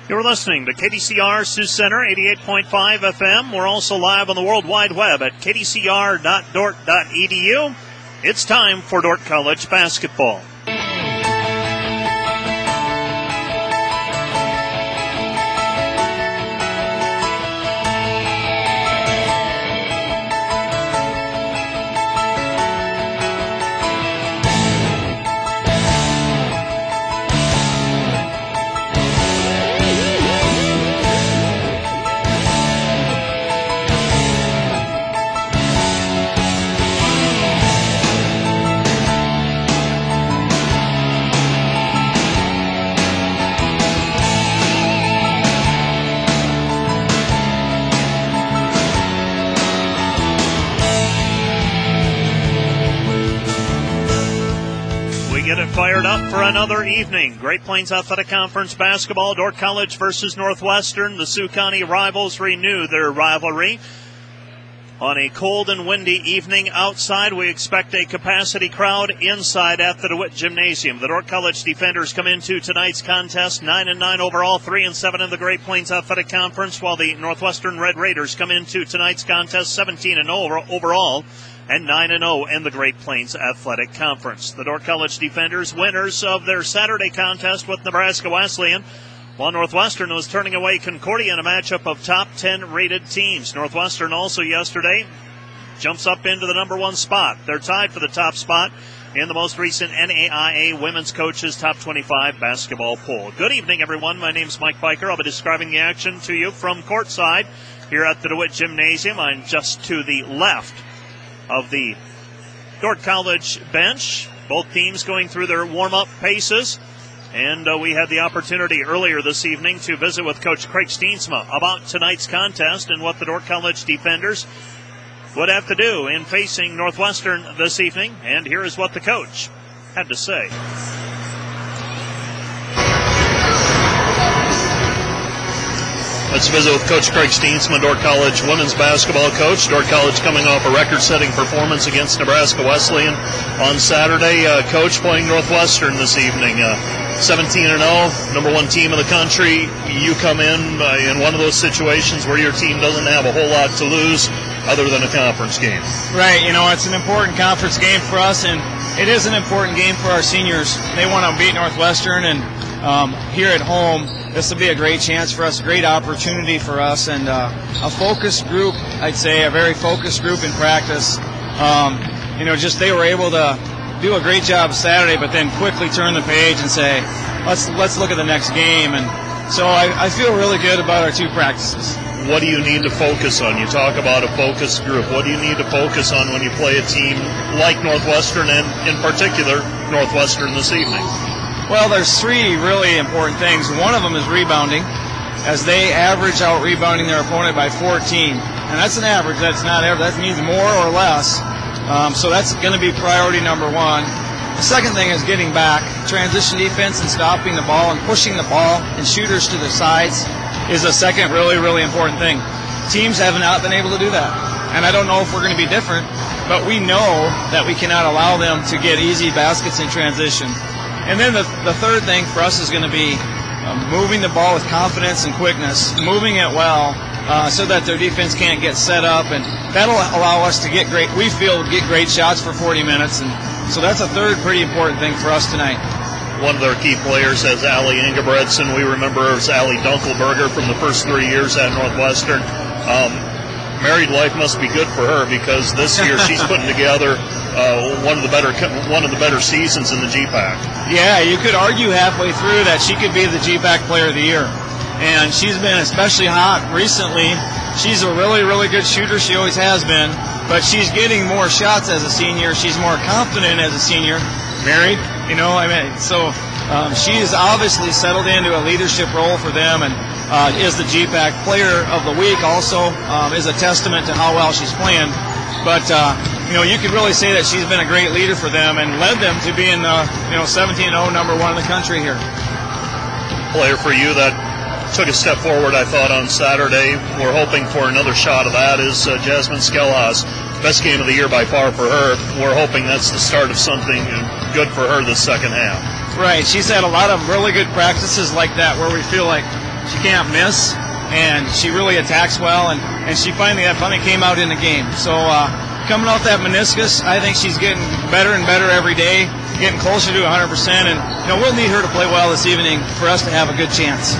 You're listening to KDCR Sioux Center, 88.5 FM. We're also live on the World Wide Web at kdcr.dort.edu. It's time for Dordt College basketball. Fired up for another evening. Great Plains Athletic Conference basketball. Dordt College versus Northwestern. The Sioux County rivals renew their rivalry. On a cold and windy evening outside, we expect a capacity crowd inside at the DeWitt Gymnasium. The Dordt College defenders come into tonight's contest 9-9 overall, 3-7 in the Great Plains Athletic Conference, while the Northwestern Red Raiders come into tonight's contest 17-0 overall and 9-0 in the Great Plains Athletic Conference. The Dordt College defenders, winners of their Saturday contest with Nebraska Wesleyan, while Northwestern was turning away Concordia in a matchup of top 10 rated teams. Northwestern also yesterday jumps up into the number one spot. They're tied for the top spot in the most recent NAIA Women's Coaches Top 25 basketball poll. Good evening, everyone. My name's Mike Biker. I'll be describing the action to you from courtside here at the DeWitt Gymnasium. I'm just to the left of the Dordt College bench. Both teams going through their warm-up paces. And we had the opportunity earlier this evening to visit with Coach Craig Steensma about tonight's contest and what the Dordt College defenders would have to do in facing Northwestern this evening. And here is what the coach had to say. Let's visit with Coach Craig Steensma, Dordt College women's basketball coach. Dordt College coming off a record-setting performance against Nebraska Wesleyan on Saturday. Coach, playing Northwestern this evening. 17-0, number one team in the country. You come in one of those situations where your team doesn't have a whole lot to lose other than a conference game. Right, it's an important conference game for us, and it is an important game for our seniors. They want to beat Northwestern, and here at home, this will be a great chance for us, a great opportunity for us, and a focused group, I'd say, a very focused group in practice. They were able to do a great job Saturday, but then quickly turn the page and say, let's look at the next game. And so I feel really good about our two practices. What do you need to focus on? You talk about a focused group. What do you need to focus on when you play a team like Northwestern, and in particular Northwestern this evening? Well, there's three really important things. One of them is rebounding, as they average out rebounding their opponent by 14. And that's an average. That's not average. That means more or less. So that's going to be priority number one. The second thing is getting back. Transition defense and stopping the ball and pushing the ball and shooters to the sides is a second really, really important thing. Teams have not been able to do that. And I don't know if we're going to be different, but we know that we cannot allow them to get easy baskets in transition. And then the third thing for us is going to be moving the ball with confidence and quickness, moving it well so that their defense can't get set up. And that'll allow us to get great shots for 40 minutes. And so that's a third pretty important thing for us tonight. One of their key players is Allie Ingebretson. We remember her as Allie Dunkelberger from the first 3 years at Northwestern. Married life must be good for her, because this year she's putting together one of the better seasons in the GPAC. Yeah, you could argue halfway through that she could be the GPAC Player of the Year, and she's been especially hot recently. She's a really, really good shooter. She always has been, but she's getting more shots as a senior. She's more confident as a senior. Married, so she's obviously settled into a leadership role for them, and is the GPAC Player of the Week. Also is a testament to how well she's playing. But you could really say that she's been a great leader for them and led them to being the 17-0 number one in the country here. Player for you that took a step forward, I thought, on Saturday. We're hoping for another shot of that is Jasmine Skelhaus. Best game of the year by far for her. We're hoping that's the start of something good for her this second half. Right. She's had a lot of really good practices like that where we feel like She can't miss, and she really attacks well, and she that finally came out in the game. So coming off that meniscus, I think she's getting better and better every day, getting closer to 100%, and we'll need her to play well this evening for us to have a good chance.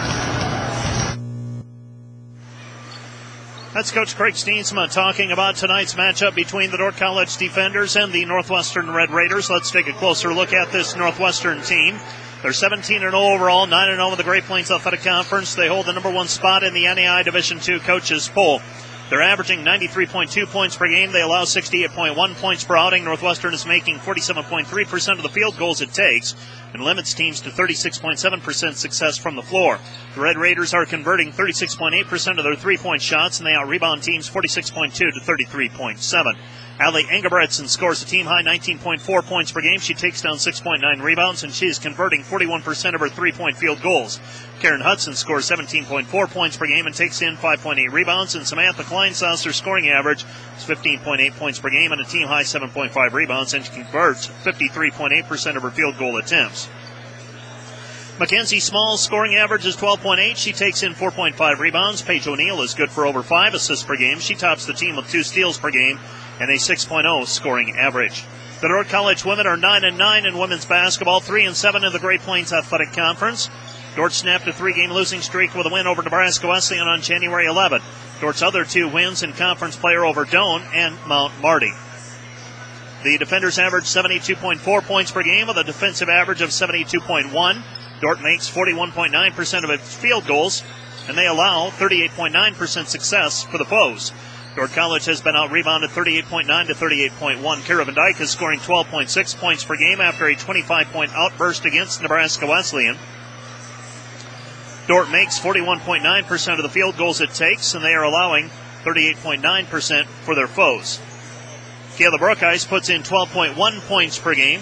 That's Coach Craig Steensma talking about tonight's matchup between the Dordt College Defenders and the Northwestern Red Raiders. Let's take a closer look at this Northwestern team. They're 17-0 overall, 9-0 in the Great Plains Athletic Conference. They hold the number one spot in the NAI Division II coaches poll. They're averaging 93.2 points per game. They allow 68.1 points per outing. Northwestern is making 47.3% of the field goals it takes and limits teams to 36.7% success from the floor. The Red Raiders are converting 36.8% of their three-point shots, and they out-rebound teams 46.2 to 33.7. Allie Engebretson scores a team-high 19.4 points per game. She takes down 6.9 rebounds, and she is converting 41% of her three-point field goals. Karen Hudson scores 17.4 points per game and takes in 5.8 rebounds, and Samantha Kleinsasser's scoring average is 15.8 points per game and a team-high 7.5 rebounds, and she converts 53.8% of her field goal attempts. Mackenzie Small's scoring average is 12.8. She takes in 4.5 rebounds. Paige O'Neill is good for over 5 assists per game. She tops the team with 2 steals per game and a 6.0 scoring average. The Dordt College women are 9-9 in women's basketball, 3-7 in the Great Plains Athletic Conference. Dordt snapped a 3-game losing streak with a win over Nebraska Wesleyan on January 11th. Dordt's other 2 wins in conference play are over Doane and Mount Marty. The defenders average 72.4 points per game with a defensive average of 72.1. Dordt makes 41.9% of its field goals, and they allow 38.9% success for the foes. Dordt College has been out-rebounded 38.9 to 38.1. Kara Van Dyke is scoring 12.6 points per game after a 25-point outburst against Nebraska Wesleyan. Dordt makes 41.9% of the field goals it takes, and they are allowing 38.9% for their foes. Kayla Brookice puts in 12.1 points per game.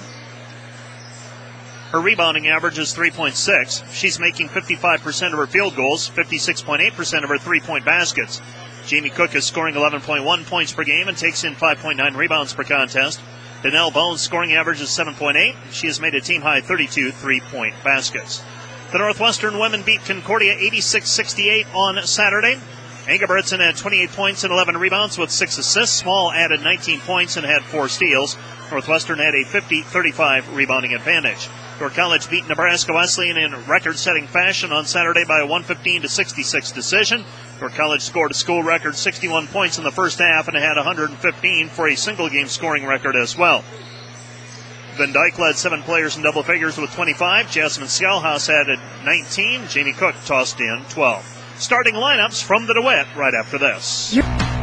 Her rebounding average is 3.6. She's making 55% of her field goals, 56.8% of her three-point baskets. Jamie Cook is scoring 11.1 points per game and takes in 5.9 rebounds per contest. Danelle Bones' scoring average is 7.8. She has made a team-high 32 three-point baskets. The Northwestern women beat Concordia 86-68 on Saturday. Engebretson had 28 points and 11 rebounds with 6 assists. Small added 19 points and had 4 steals. Northwestern had a 50-35 rebounding advantage. Dordt College beat Nebraska Wesleyan in record-setting fashion on Saturday by a 115-66 decision. Dordt College scored a school record 61 points in the first half and had 115 for a single-game scoring record as well. Van Dyke led 7 players in double figures with 25. Jasmine Scalhouse added 19. Jamie Cook tossed in 12. Starting lineups from the DeWitt right after this.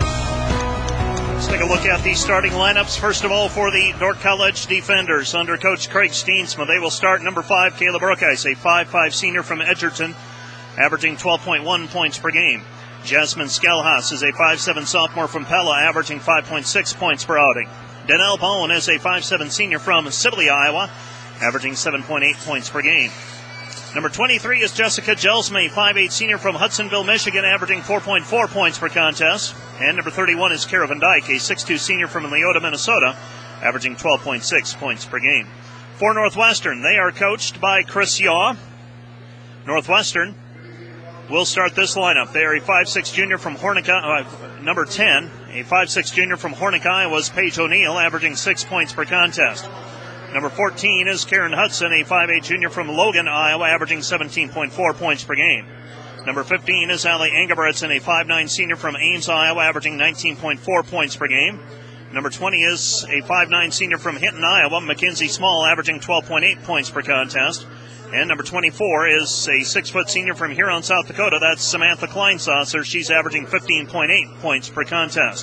Let's take a look at the starting lineups. First of all, for the Dordt College Defenders under Coach Craig Steensma, they will start number 5, Kayla Brookice, a 5'5 senior from Edgerton, averaging 12.1 points per game. Jasmine Scalhouse is a 5'7 sophomore from Pella, averaging 5.6 points per outing. Danelle Bone is a 5'7 senior from Sibley, Iowa, averaging 7.8 points per game. Number 23 is Jessica Jelsma, a 5'8 senior from Hudsonville, Michigan, averaging 4.4 points per contest. And number 31 is Kara Van Dyke, a 6'2 senior from Leota, Minnesota, averaging 12.6 points per game. For Northwestern, they are coached by Chris Yaw. Northwestern will start this lineup. They are a 5'6 junior from Hornick, number 10, a 5'6 junior from Hornick, Iowa's Paige O'Neill, averaging 6 points per contest. Number 14 is Karen Hudson, a 5'8 junior from Logan, Iowa, averaging 17.4 points per game. Number 15 is Allie Engebretson, a 5'9 senior from Ames, Iowa, averaging 19.4 points per game. Number 20 is a 5'9 senior from Hinton, Iowa, Mackenzie Small, averaging 12.8 points per contest. And number 24 is a 6' senior from Huron, South Dakota. That's Samantha Kleinsasser. She's averaging 15.8 points per contest.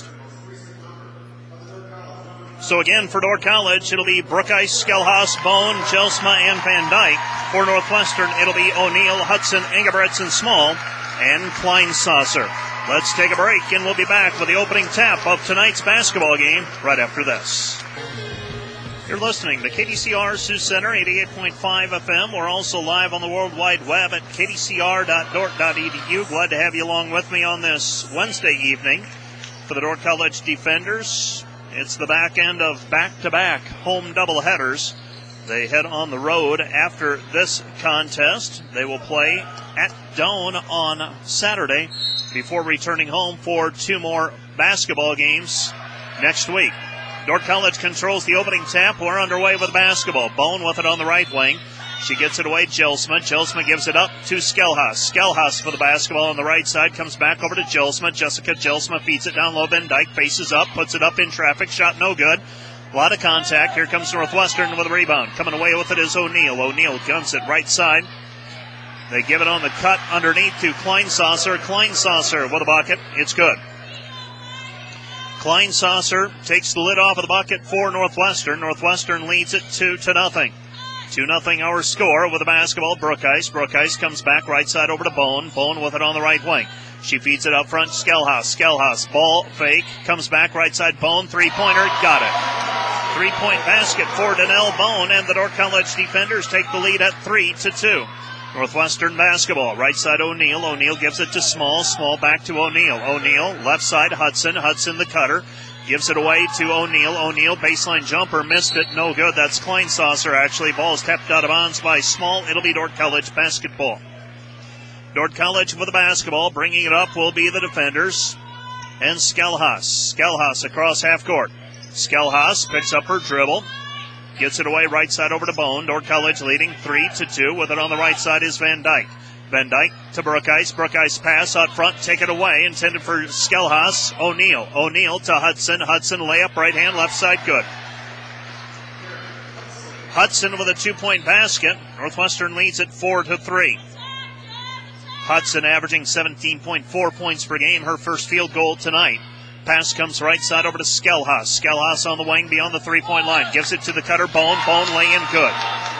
So again, for Dordt College, it'll be Brookice, Scalhouse, Bone, Jelsma, and Van Dyke. For Northwestern, it'll be O'Neill, Hudson, Engebretson, Small, and Kleinsasser. Let's take a break, and we'll be back with the opening tap of tonight's basketball game right after this. You're listening to KDCR Sioux Center, 88.5 FM. We're also live on the World Wide Web at kdcr.dort.edu. Glad to have you along with me on this Wednesday evening. For the Dordt College Defenders, it's the back end of back-to-back home doubleheaders They head on the road after this contest. They will play at Doane on Saturday before returning home for 2 more basketball games next week. Dordt College controls the opening tap. We're underway with basketball. Bone with it on the right wing. She gets it away, Jelsma. Jelsma gives it up to Skelhaus. Skelhaus for the basketball on the right side. Comes back over to Jelsma. Jessica Jelsma feeds it down low. Van Dyke faces up, puts it up in traffic. Shot no good. A lot of contact. Here comes Northwestern with a rebound. Coming away with it is O'Neal. O'Neal guns it right side. They give it on the cut underneath to Kleinsasser. Kleinsasser with a bucket. It's good. Kleinsasser takes the lid off of the bucket for Northwestern. Northwestern leads it 2-0. 2-0 our score with the basketball. Brookice. Brookice comes back right side over to Bone. Bone with it on the right wing. She feeds it up front. Skelhaus. Skelhaus. Ball fake. Comes back right side. Bone. Three-pointer. Got it. 3-point basket for Danelle Bone. And the Dordt College defenders take the lead at 3-2. Northwestern basketball. Right side O'Neal. O'Neal gives it to Small. Small back to O'Neal. O'Neal. Left side Hudson. Hudson the cutter. Gives it away to O'Neal. O'Neal, baseline jumper, missed it. No good. That's Kleinsasser, actually. Ball's tapped out of bounds by Small. It'll be Dordt College basketball. Dordt College with the basketball. Bringing it up will be the defenders. And Skelhaus. Skelhaus across half court. Skelhaus picks up her dribble. Gets it away right side over to Bone. Dordt College leading 3-2. With it on the right side is Van Dyke. Van Dyke to Brookice. Brookice pass out front. Take it away. Intended for Skelhaus. O'Neal. O'Neal to Hudson. Hudson layup. Right hand. Left side. Good. Hudson with a 2-point basket. Northwestern leads at 4-3. Hudson averaging 17.4 points per game. Her first field goal tonight. Pass comes right side over to Skelhaus. Skelhaus on the wing beyond the 3-point line. Gives it to the cutter. Bone. Bone lay in. Good.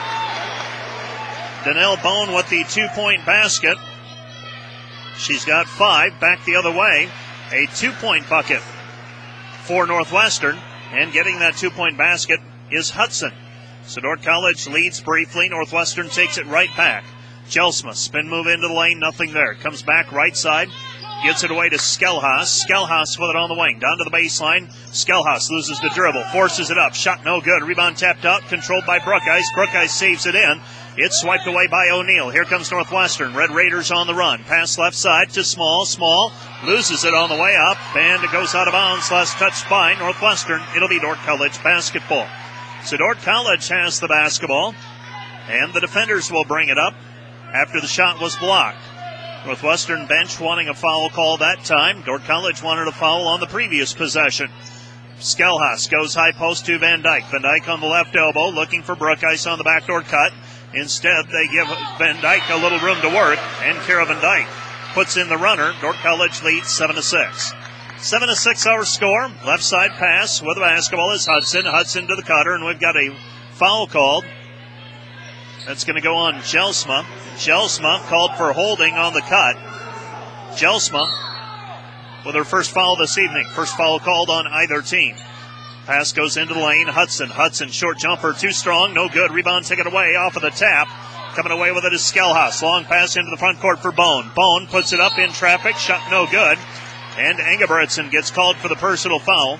Danelle Bone with the 2-point basket. She's got 5. Back the other way. A 2-point bucket for Northwestern. And getting that 2-point basket is Hudson. So Dordt College leads briefly. Northwestern takes it right back. Jelsma, spin move into the lane. Nothing there. Comes back right side. Gets it away to Skelhaus. Skelhaus with it on the wing. Down to the baseline. Skelhaus loses the dribble. Forces it up. Shot no good. Rebound tapped out. Controlled by Brookice. Brookice saves it in. It's swiped away by O'Neal. Here comes Northwestern. Red Raiders on the run. Pass left side to Small. Small loses it on the way up. And it goes out of bounds. Last touched by Northwestern. It'll be Dordt College basketball. So Dordt College has the basketball. And the defenders will bring it up after the shot was blocked. Northwestern bench wanting a foul call that time. Dordt College wanted a foul on the previous possession. Skelhaus goes high post to Van Dyke. Van Dyke on the left elbow looking for Brookice on the backdoor cut. Instead, they give Van Dyke a little room to work, and Kara Van Dyke puts in the runner. Dordt College leads 7-6. 7-6 our score. Left side pass with the basketball is Hudson. Hudson to the cutter, and we've got a foul called. That's going to go on Jelsma. Jelsma called for holding on the cut. Jelsma with her first foul this evening. First foul called on either team. Pass goes into the lane. Hudson. Hudson, short jumper, too strong. No good. Rebound taken away off of the tap. Coming away with it is Skelhaus. Long pass into the front court for Bone. Bone puts it up in traffic. Shot no good. And Ingebretson gets called for the personal foul.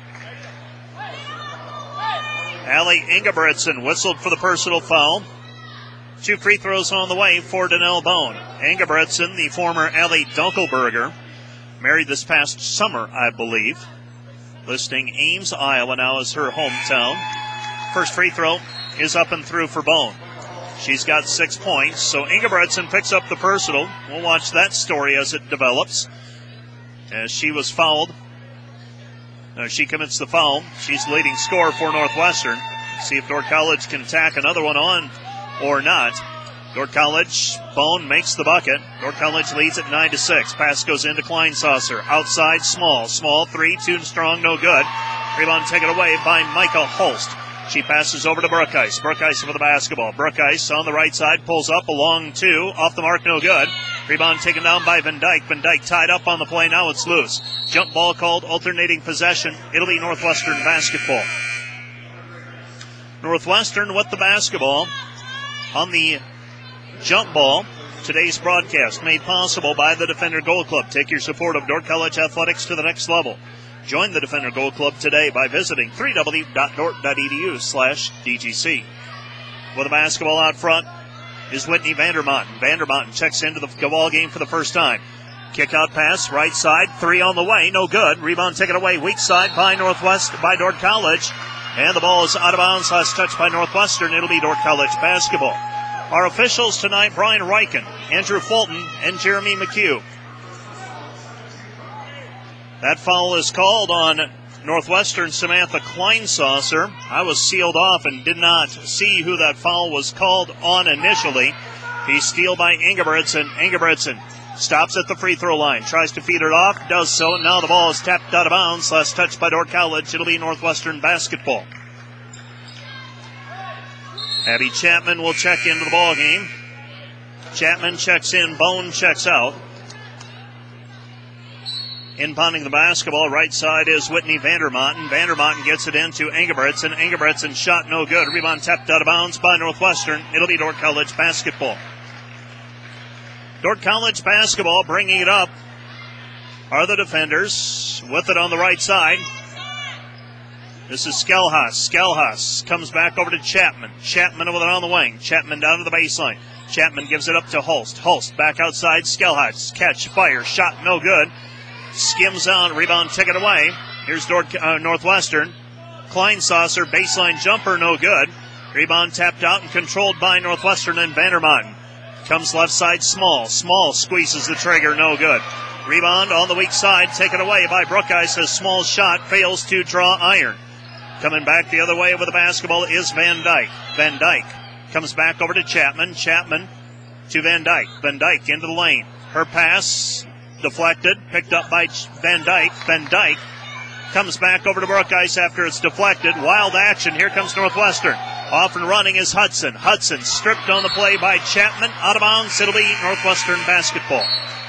Allie Ingebretson whistled for the personal foul. 2 free throws on the way for Danelle Bone. Ingebretson, the former Allie Dunkelberger, married this past summer, I believe. Listing Ames, Iowa now as her hometown. First free throw is up and through for Bone. She's got 6 points, so Ingebretson picks up the personal. We'll watch that story as it develops. As she was fouled. She commits the foul. She's the leading scorer for Northwestern. See if Dordt College can tack another one on or not. Dordt College, Bone makes the bucket. Dordt College leads at 9-6. Pass goes into Kleinsasser. Outside, Small. Small, 3, too strong, no good. Rebound taken away by Micah Holst. She passes over to Brookice. Brookice for the basketball. Brookice on the right side, pulls up, a long 2. Off the mark, no good. Rebound taken down by Van Dyke. Van Dyke tied up on the play, now it's loose. Jump ball called, alternating possession. It'll be Northwestern basketball. Northwestern with the basketball. On the jump ball, today's broadcast made possible by the Defender Gold Club. Take your support of Dordt College athletics to the next level. Join the Defender Gold Club today by visiting www.dordt.edu/DGC. with the basketball out front is Whitney Vandermountain. Vandermountain checks into the ball game for the first time. Kick out pass, right side, 3 on the way, no good. Rebound taken away, weak side by Dordt College. And the ball is out of bounds, last touch by Northwestern. It'll be Dordt College basketball. Our officials tonight, Brian Reichen, Andrew Fulton, and Jeremy McHugh. That foul is called on Northwestern Samantha Kleinsasser. I was sealed off and did not see who that foul was called on initially. He's steal by Ingebretson. Ingebretson stops at the free throw line, tries to feed it off, does so, and now the ball is tapped out of bounds. Last touch by Dordt College. It'll be Northwestern basketball. Abby Chapman will check into the ball game. Chapman checks in, Bone checks out. Inbounding the basketball, right side is Whitney Vandermountain. Vandermountain gets it into Ingebretson. Ingebretson shot no good. Rebound tapped out of bounds by Northwestern. It'll be Dordt College basketball. Dordt College basketball bringing it up are the defenders. With it on the right side. This is Skelhaus. Skelhaus comes back over to Chapman. Chapman with it on the wing. Chapman down to the baseline. Chapman gives it up to Holst. Holst back outside. Skelhaus. Catch, fire, shot no good. Skims out, rebound taken away. Here's Northwestern. Kleinsasser, baseline jumper, no good. Rebound tapped out and controlled by Northwestern and Vandermountain. Comes left side, Small. Small squeezes the trigger, no good. Rebound on the weak side, taken away by Brookeyes as Small's shot fails to draw iron. Coming back the other way with the basketball is Van Dyke. Van Dyke comes back over to Chapman. Chapman to Van Dyke. Van Dyke into the lane. Her pass deflected, picked up by Van Dyke. Van Dyke comes back over to Brookeyes after it's deflected. Wild action. Here comes Northwestern. Off and running is Hudson. Hudson stripped on the play by Chapman. Out of bounds. It'll be Northwestern basketball.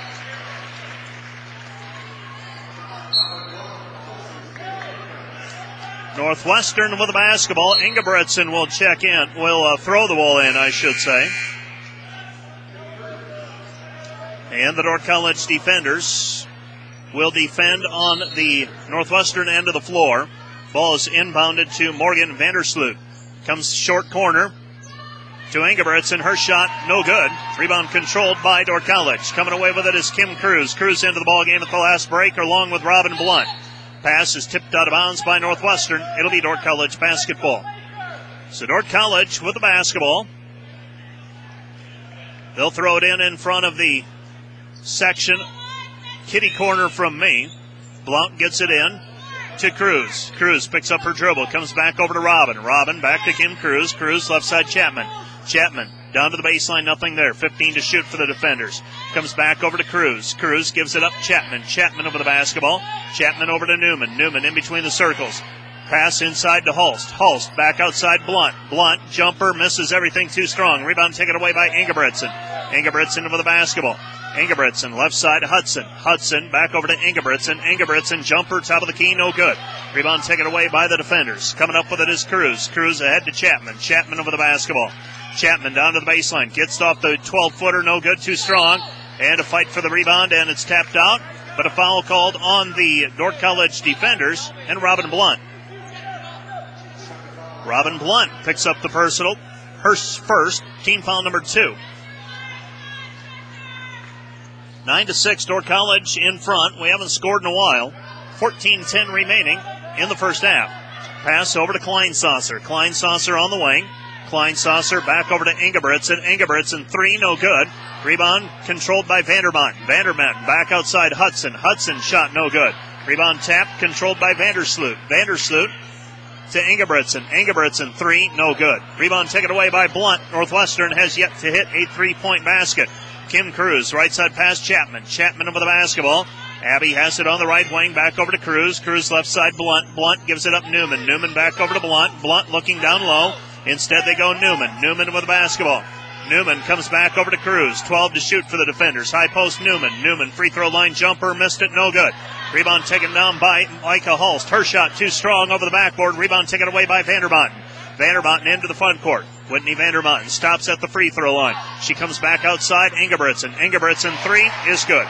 Northwestern with the basketball. Ingebretson will check in. Will throw the ball in, I should say. And the Dordt College defenders will defend on the Northwestern end of the floor. Ball is inbounded to Morgan Vandersloot. Comes short corner to Ingebretson. Her shot, no good. Rebound controlled by Dordt College. Coming away with it is Kim Cruz. Cruz into the ball game at the last break along with Robin Blunt. Pass is tipped out of bounds by Northwestern. It'll be Dordt College basketball. So Dordt College with the basketball. They'll throw it in front of the section. Kitty corner from me. Blount gets it in to Cruz. Cruz picks up her dribble. Comes back over to Robin. Robin back to Kim Cruz. Cruz left side Chapman. Chapman down to the baseline. Nothing there. 15 to shoot for the defenders. Comes back over to Cruz. Cruz gives it up Chapman. Chapman over the basketball. Chapman over to Newman. Newman in between the circles. Pass inside to Holst. Holst back outside Blunt. Blunt jumper misses everything too strong. Rebound taken away by Ingebretson. Ingebretson over the basketball. Ingebretson left side Hudson. Hudson back over to Ingebretson. Ingebretson jumper top of the key, no good. Rebound taken away by the defenders. Coming up with it is Cruz. Cruz ahead to Chapman. Chapman over the basketball. Chapman down to the baseline. Gets off the 12-footer, no good, too strong. And a fight for the rebound, and it's tapped out. But a foul called on the Dordt College defenders and Robin Blunt. Robin Blunt picks up the personal. Her first, team foul number 2. 9-6, Dordt College in front. We haven't scored in a while. 14-10 remaining in the first half. Pass over to Kleinsasser. Kleinsasser on the wing. Kleinsasser back over to Ingebretson. Ingebretson 3, no good. Rebound controlled by Vandermountain. Vandermountain back outside Hudson. Hudson shot no good. Rebound tapped, controlled by Vandersloot. Vandersloot to Ingebretson. Ingebretson 3, no good. Rebound taken away by Blunt. Northwestern has yet to hit a 3-point basket. Kim Cruz, right side pass Chapman. Chapman over the basketball. Abby has it on the right wing, back over to Cruz. Cruz left side Blunt. Blunt gives it up Newman. Newman back over to Blunt. Blunt looking down low. Instead they go Newman. Newman with the basketball. Newman comes back over to Cruz. 12 to shoot for the defenders. High post Newman. Newman free throw line jumper. Missed it. No good. Rebound taken down by Micah Hulst. Her shot too strong over the backboard. Rebound taken away by Vandermountain. Vandermountain into the front court. Whitney Vandermountain stops at the free throw line. She comes back outside Ingebretson. Ingebretson 3 is good.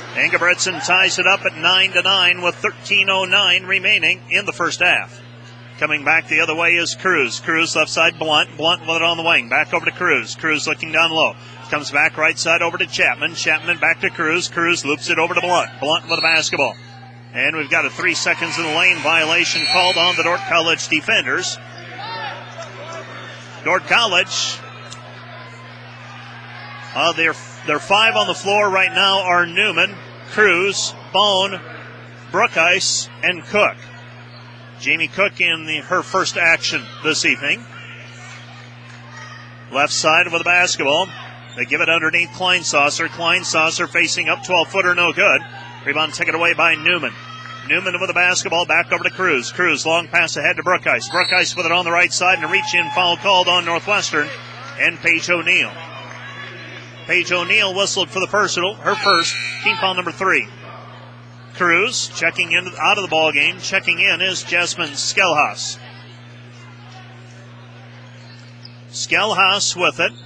Ingebretson ties it up at 9-9 with 13:09 remaining in the first half. Coming back the other way is Cruz. Cruz left side, Blunt. Blunt with it on the wing. Back over to Cruz. Cruz looking down low. Comes back right side over to Chapman. Chapman back to Cruz. Cruz loops it over to Blunt. Blunt with the basketball. And we've got a 3 seconds in the lane violation called on the Dordt College defenders. Dordt College, their 5 on the floor right now are Newman, Cruz, Bone, Brookice, and Cook. Jamie Cook in her first action this evening. Left side with the basketball. They give it underneath Kleinsasser. Kleinsasser facing up, 12-footer, no good. Rebound taken away by Newman. Newman with the basketball, back over to Cruz. Cruz, long pass ahead to Brookice. Brookice with it on the right side, and a reach-in foul called on Northwestern and Paige O'Neill. Paige O'Neill whistled for the personal, her first, team foul number 3. Cruz checking in out of the ball game. Checking in is Jasmine Skelhaus. Skelhaus with it.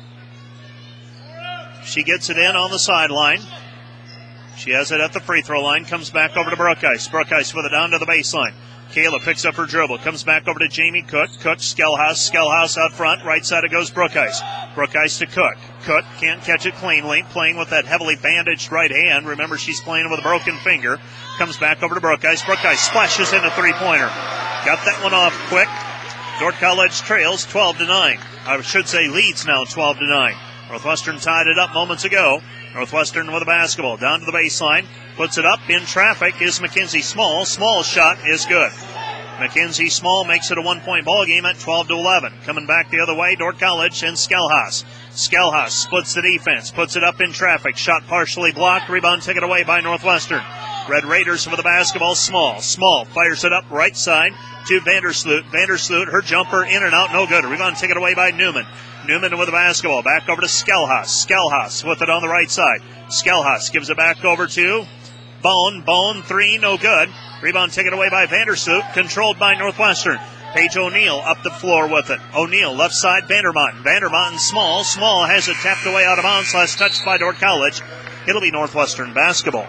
She gets it in on the sideline. She has it at the free throw line. Comes back over to Brookice. Brookice with it down to the baseline. Kayla picks up her dribble. Comes back over to Jamie Cook. Cook, Skelhaus. Skelhaus out front. Right side it goes Brookice. Brookice to Cook. Cook can't catch it cleanly. Playing with that heavily bandaged right hand. Remember, she's playing with a broken finger. Comes back over to Brookice. Brookice splashes in a three-pointer. Got that one off quick. Dordt College trails 12-9. I should say leads now 12-9. Northwestern tied it up moments ago. Northwestern with the basketball. Down to the baseline. Puts it up in traffic is Mackenzie Small. Small's shot is good. Mackenzie Small makes it a 1-point ball game at 12-11. Coming back the other way, Dordt College and Skelhaus. Skelhaus splits the defense. Puts it up in traffic. Shot partially blocked. Rebound taken away by Northwestern. Red Raiders with the basketball. Small. Small fires it up right side to Vandersloot. Vandersloot, her jumper in and out, no good. Rebound taken away by Newman. Newman with the basketball. Back over to Skelhaus. Skelhaus with it on the right side. Skelhaus gives it back over to Bone. Bone, 3, no good. Rebound taken away by Vandersloot. Controlled by Northwestern. Paige O'Neill up the floor with it. O'Neill left side, Vandermountain. Vandermountain Small. Small has it tapped away out of bounds. Last touched by Dordt College. It'll be Northwestern basketball.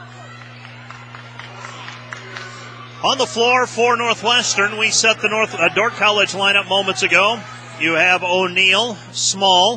On the floor for Northwestern, we set the Dordt College lineup moments ago. You have O'Neill, Small.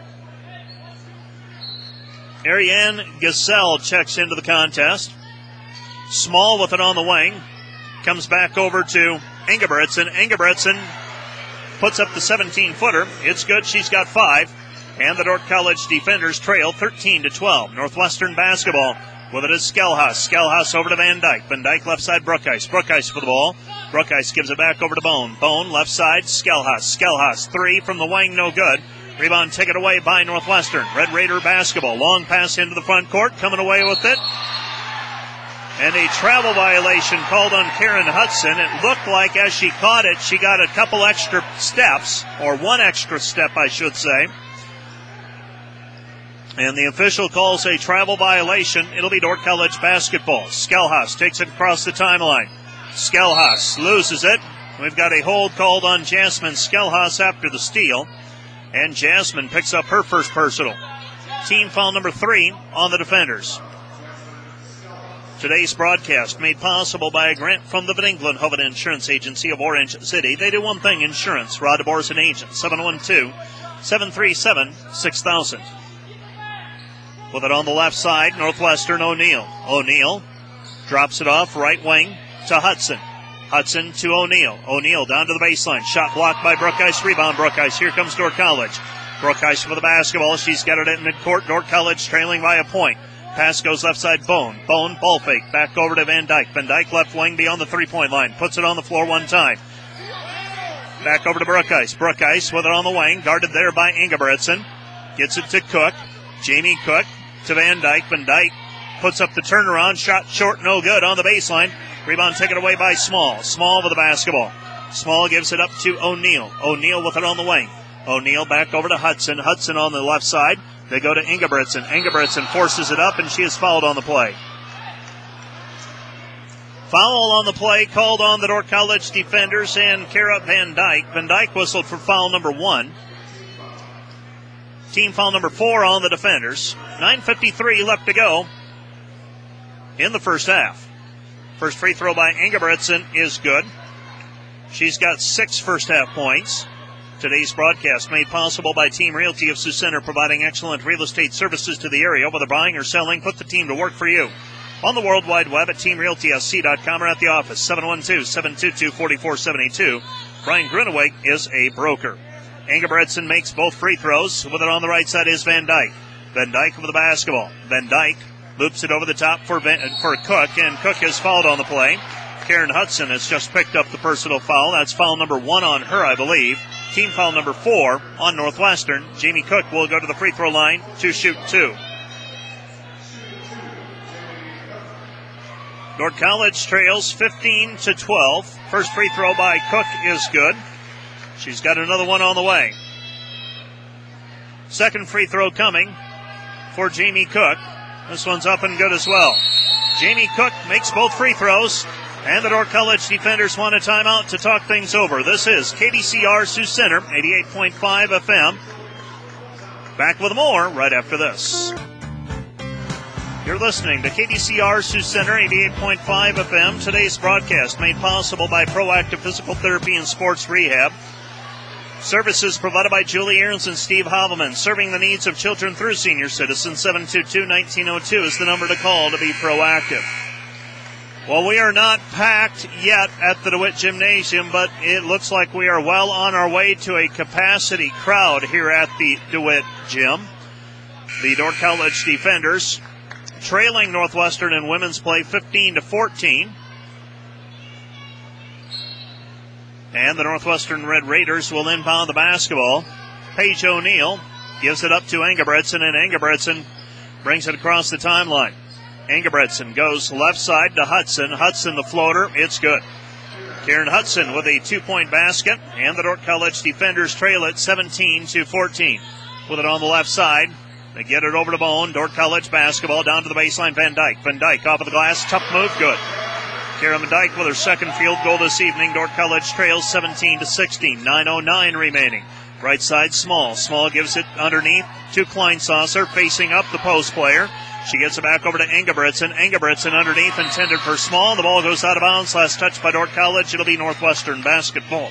Ariane Gasell checks into the contest. Small with it on the wing. Comes back over to Ingebretson. Ingebretson puts up the 17-footer. It's good. She's got 5. And the Dordt College defenders trail 13-12. Northwestern basketball. With it is Skelhaus. Skelhaus over to Van Dyke. Van Dyke left side, Brookice. Brookice for the ball. Brookice gives it back over to Bone. Bone left side, Skelhaus. Skelhaus, 3 from the wing, no good. Rebound taken away by Northwestern. Red Raider basketball. Long pass into the front court. Coming away with it. And a travel violation called on Karen Hudson. It looked like as she caught it, she got a couple extra steps, or 1 extra step, I should say. And the official calls a travel violation. It'll be Dordt College basketball. Skelhaus takes it across the timeline. Skelhaus loses it. We've got a hold called on Jasmine Skelhaus after the steal. And Jasmine picks up her first personal. Team foul number 3 on the defenders. Today's broadcast made possible by a grant from the Van Engelen Hoven Insurance Agency of Orange City. They do one thing, insurance. Rod DeBoer is an agent. 712-737-6000. With it on the left side, Northwestern O'Neill. O'Neill drops it off right wing to Hudson. Hudson to O'Neill. O'Neill down to the baseline. Shot blocked by Brookice. Rebound Brookice. Here comes Dordt College. Brookice with the basketball. She's got it at midcourt. Dordt College trailing by a point. Pass goes left side, Bone. Bone, ball fake. Back over to Van Dyke. Van Dyke left wing beyond the three-point line. Puts it on the floor one time. Back over to Brookice. Brookice with it on the wing. Guarded there by Ingebretson. Gets it to Cook. Jamie Cook to Van Dyke. Van Dyke puts up the turnaround. Shot short, no good on the baseline. Rebound taken away by Small. Small with the basketball. Small gives it up to O'Neill. O'Neill with it on the wing. O'Neill back over to Hudson. Hudson on the left side. They go to Ingebretson. Ingebretson forces it up, and she is fouled on the play. Foul on the play called on the Dordt College defenders and Kara Van Dyke. Van Dyke whistled for foul number 1. Team foul number 4 on the defenders. 9:53 left to go in the first half. First free throw by Ingebretson is good. She's got 6 first-half points. Today's broadcast made possible by Team Realty of Sioux Center, providing excellent real estate services to the area. Whether buying or selling, put the team to work for you. On the World Wide Web at teamrealtysc.com or at the office, 712-722-4472. Brian Gruneweg is a broker. Engebretson makes both free throws. With it on the right side is Van Dyke. Van Dyke with the basketball. Van Dyke loops it over the top for Cook, and Cook is fouled on the play. Karen Hudson has just picked up the personal foul. That's foul number 1 on her, I believe. Team foul number 4 on Northwestern. Jamie Cook will go to the free throw line to shoot 2. North College trails 15-12. First free throw by Cook is good. She's got another one on the way. Second free throw coming for Jamie Cook. This one's up and good as well. Jamie Cook makes both free throws, and the North College defenders want a timeout to talk things over. This is KDCR Sioux Center, 88.5 FM. Back with more right after this. You're listening to KDCR Sioux Center, 88.5 FM. Today's broadcast made possible by Proactive Physical Therapy and Sports Rehab. Services provided by Julie Aarons and Steve Havelman, serving the needs of children through senior citizens. 722-1902 is the number to call to be proactive. Well, we are not packed yet at the DeWitt Gymnasium, but it looks like we are well on our way to a capacity crowd here at the DeWitt Gym. The North College defenders trailing Northwestern in women's play 15-14. And the Northwestern Red Raiders will inbound the basketball. Paige O'Neill gives it up to Engebretson, and Engebretson brings it across the timeline. Engebretson goes left side to Hudson. Hudson the floater. It's good. Karen Hudson with a 2-point basket, and the North College defenders trail it 17-14. With it on the left side, they get it over to Bone. North College basketball down to the baseline. Van Dyke. Van Dyke off of the glass. Tough move. Good. Karen Van Dyke with her second field goal this evening. North College trails 17-16. 9:09 remaining. Right side, Small. Small gives it underneath to Kleinsasser, facing up the post player. She gets it back over to Engebretson. Engebretson underneath, intended for Small. The ball goes out of bounds. Last touch by North College. It'll be Northwestern basketball.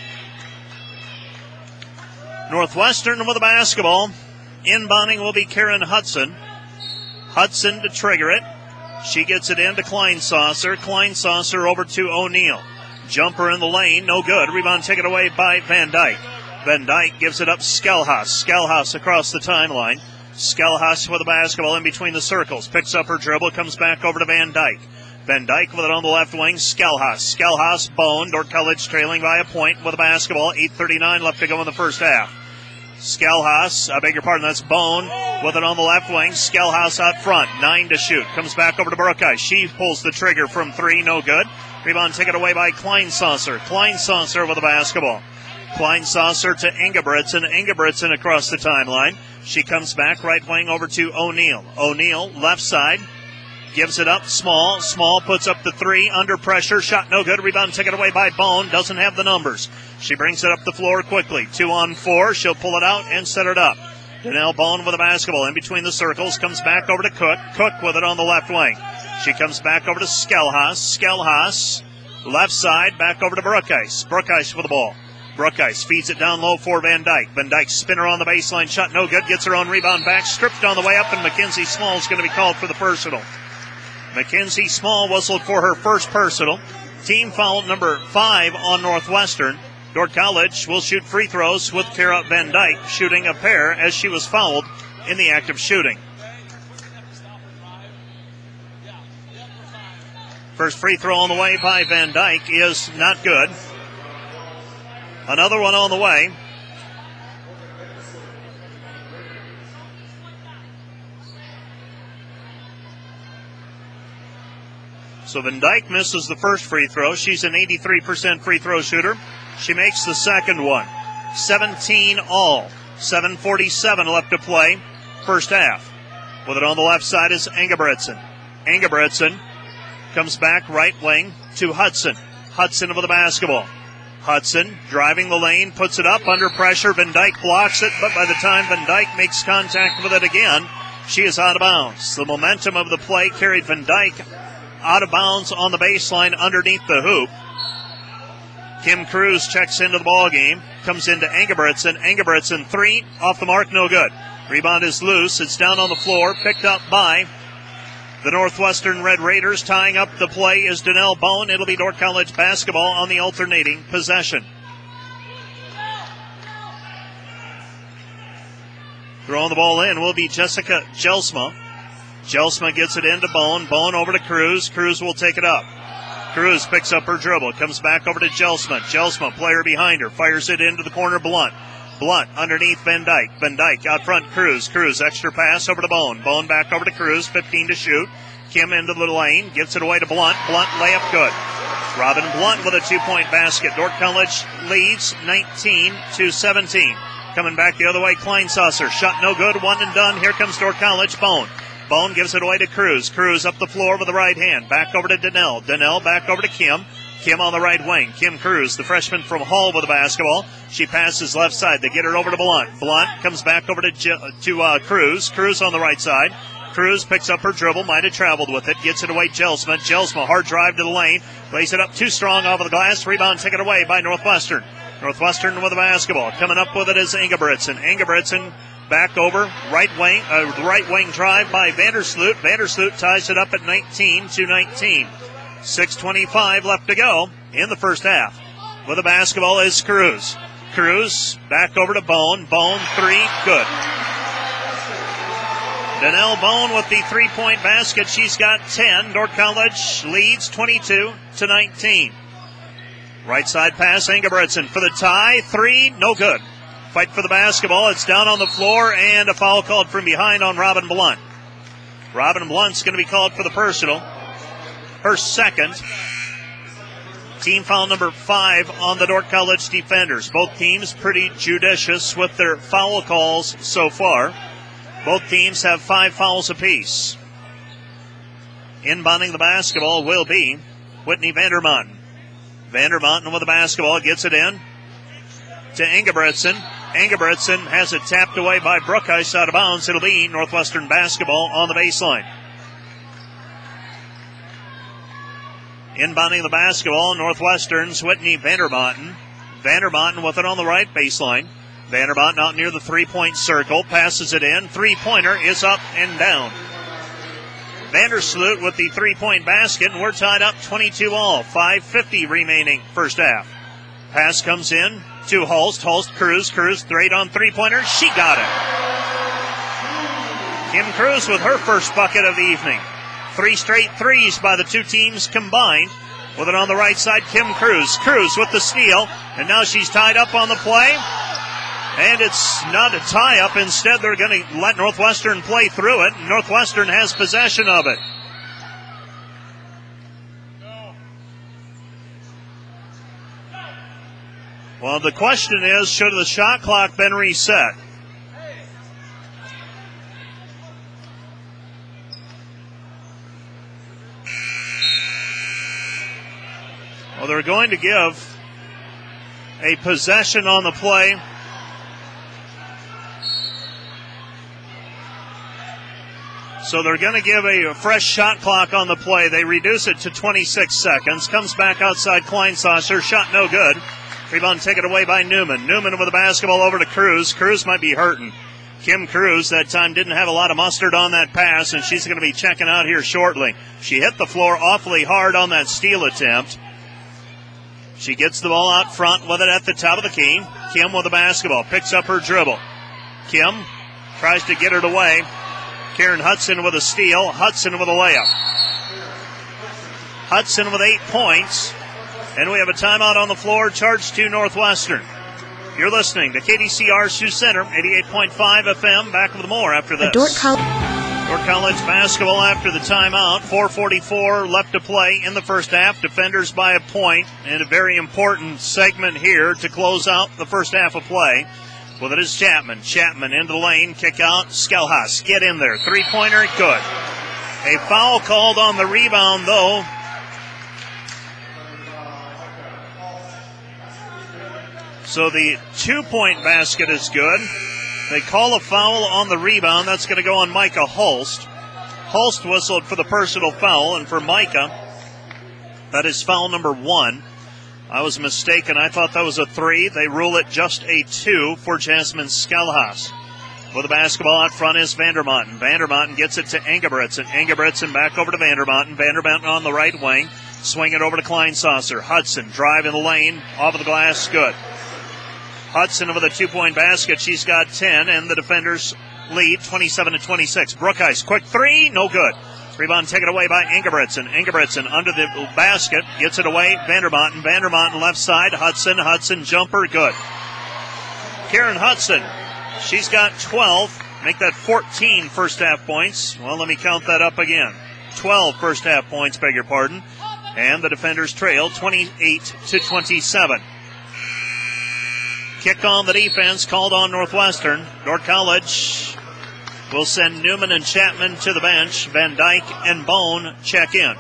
Northwestern with the basketball. Inbounding will be Karen Hudson. Hudson to trigger it. She gets it into Kleinsasser. Kleinsasser over to O'Neill. Jumper in the lane, no good. Rebound taken away by Van Dyke. Van Dyke gives it up Skelhaus. Skelhaus across the timeline. Skelhaus with the basketball in between the circles. Picks up her dribble, comes back over to Van Dyke. Van Dyke with it on the left wing. Skelhaus. Skelhaus, Bone. North College trailing by a point with the basketball. 8:39 left to go in the first half. Skelhaus, I beg your pardon, that's Bone with it on the left wing. Skelhaus out front, 9 to shoot. Comes back over to Brooke. She pulls the trigger from 3, no good. Rebound taken away by Kleinsasser. Kleinsasser with the basketball. Kleinsasser to Engebretson. Engebretson across the timeline. She comes back right wing over to O'Neill. O'Neill left side. Gives it up. Small. Small puts up the 3. Under pressure. Shot no good. Rebound taken away by Bone. Doesn't have the numbers. She brings it up the floor quickly. 2-on-4. She'll pull it out and set it up. Danelle Bone with the basketball in between the circles. Comes back over to Cook. Cook with it on the left wing. She comes back over to Skelhaus. Skelhaus left side. Back over to Brookice. Brookice with the ball. Brookice feeds it down low for Van Dyke. Van Dyke spinner on the baseline. Shot no good. Gets her own rebound back. Stripped on the way up, and Mackenzie Small is going to be called for the personal. Mackenzie Small whistled for her first personal. Team foul number 5 on Northwestern. North College will shoot free throws with Kara Van Dyke shooting a pair as she was fouled in the act of shooting. First free throw on the way by Van Dyke is not good. Another one on the way. So Van Dyke misses the first free throw. She's an 83% free throw shooter. She makes the second one. 17 all. 7:47 left to play. First half. With it on the left side is Engebretson. Engebretson comes back right wing to Hudson. Hudson with the basketball. Hudson driving the lane, puts it up under pressure. Van Dyke blocks it, but by the time Van Dyke makes contact with it again, she is out of bounds. The momentum of the play carried Van Dyke out of bounds on the baseline underneath the hoop. Kim Cruz checks into the ball game, comes into Engebretson. Engebretson, 3, off the mark, no good. Rebound is loose. It's down on the floor, picked up by the Northwestern Red Raiders. Tying up the play is Donnell Bone. It'll be Dordt College basketball on the alternating possession. Throwing the ball in will be Jessica Jelsma. Jelsma gets it into Bone. Bone over to Cruz. Cruz will take it up. Cruz picks up her dribble. Comes back over to Jelsma. Jelsma, player behind her. Fires it into the corner. Blunt. Blunt underneath Van Dyke. Van Dyke out front. Cruz. Cruz extra pass over to Bone. Bone back over to Cruz. 15 to shoot. Kim into the lane. Gets it away to Blunt. Blunt layup good. Robin Blunt with a 2-point basket. Dordt College leads 19-17. Coming back the other way, Kleinsasser. Shot no good. One and done. Here comes Dordt College. Bone. Bone gives it away to Cruz. Cruz up the floor with the right hand. Back over to Donnell. Donnell back over to Kim. Kim on the right wing. Kim Cruz, the freshman from Hall, with the basketball. She passes left side. They get her over to Blunt. Blunt comes back over to Cruz. Cruz on the right side. Cruz picks up her dribble. Might have traveled with it. Gets it away Jelsma. Jelsma, hard drive to the lane. Lays it up too strong off of the glass. Rebound taken away by Northwestern. Northwestern with the basketball. Coming up with it is Engebretson. Engebretson back over, right wing drive by Vandersloot. Vandersloot ties it up at 19-19. 6:25 left to go in the first half. With the basketball is Cruz. Cruz back over to Bone. Bone, 3, good. Donnell Bone with the 3-point basket. She's got 10. Dordt College leads 22-19. Right side pass, Engebretson for the tie. 3, no good. Fight for the basketball. It's down on the floor, and a foul called from behind on Robin Blunt. Robin Blunt's going to be called for the personal. Her second. Team foul number 5 on the Dordt College defenders. Both teams pretty judicious with their foul calls so far. Both teams have 5 fouls apiece. Inbounding the basketball will be Whitney Vandermountain. Vandermountain with the basketball gets it in to Engebretson. Engebretson has it tapped away by Brookhuis out of bounds. It'll be Northwestern basketball on the baseline. Inbounding the basketball, Northwestern's Whitney Vandermountain. Vandermountain with it on the right baseline. Vandermountain out near the 3-point circle. Passes it in. 3-pointer is up and down. Vandersloot with the 3-point basket, and we're tied up 22-all. 5:50 remaining first half. Pass comes in to Hulst. Hulst, Cruz. Cruz, straight on 3-pointer. She got it. Kim Cruz with her first bucket of the evening. 3 straight threes by the two teams combined. With it on the right side, Kim Cruz. Cruz with the steal, and now she's tied up on the play. And it's not a tie-up. Instead, they're going to let Northwestern play through it. Northwestern has possession of it. Well, the question is, should the shot clock been reset? Well, they're going to give a possession on the play. So they're going to give a fresh shot clock on the play. They reduce it to 26 seconds. Comes back outside Kleinsasser. Shot no good. Rebound taken away by Newman. Newman with the basketball over to Cruz. Cruz might be hurting. Kim Cruz that time didn't have a lot of mustard on that pass, and she's going to be checking out here shortly. She hit the floor awfully hard on that steal attempt. She gets the ball out front with it at the top of the key. Kim with the basketball. Picks up her dribble. Kim tries to get it away. Karen Hudson with a steal. Hudson with a layup. Hudson with 8 points. And we have a timeout on the floor charged to Northwestern. You're listening to KDCR Sioux Center, 88.5 FM. Back with more after this. Dordt College basketball after the timeout. 4:44 left to play in the first half. Defenders by a point. And a very important segment here to close out the first half of play. Well, it is Chapman. Chapman into the lane. Kick out. Skelhaus. Get in there. 3-pointer. Good. A foul called on the rebound, though. So the 2-point basket is good. They call a foul on the rebound. That's going to go on Micah Hulst. Hulst whistled for the personal foul, and for Micah, that is foul number 1. I was mistaken. I thought that was a 3. They rule it just a 2 for Jasmine Skelhaus. With the basketball out front is Vandermountain. Vandermountain gets it to Engebretsen. Engebretsen back over to Vandermountain. Vandermountain on the right wing. Swing it over to Kleinsasser. Hudson drive in the lane. Off of the glass. Good. Hudson with a 2-point basket. She's got 10, and the defenders lead 27-26. Brookice, quick 3. No good. Rebound taken away by Engebretsen. Engebretsen under the basket. Gets it away. Vandermountain. Vandermountain left side. Hudson. Hudson jumper. Good. Karen Hudson. She's got 12. Make that 14 first half points. Well, let me count that up again. 12 first half points, beg your pardon. And the defenders trail 28-27. Kick on the defense called on Northwestern. Dordt College will send Newman and Chapman to the bench. Van Dyke and Bone check in.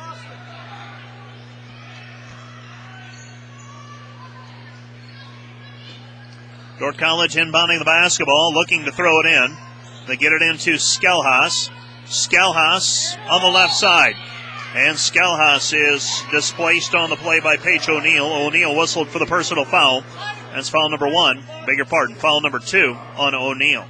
Dordt College inbounding the basketball, looking to throw it in. They get it into Skelhaus. Skelhaus on the left side. And Skelhaus is displaced on the play by Paige O'Neill. O'Neill whistled for the personal foul. That's foul number 1. Beg your pardon, foul number 2 on O'Neill.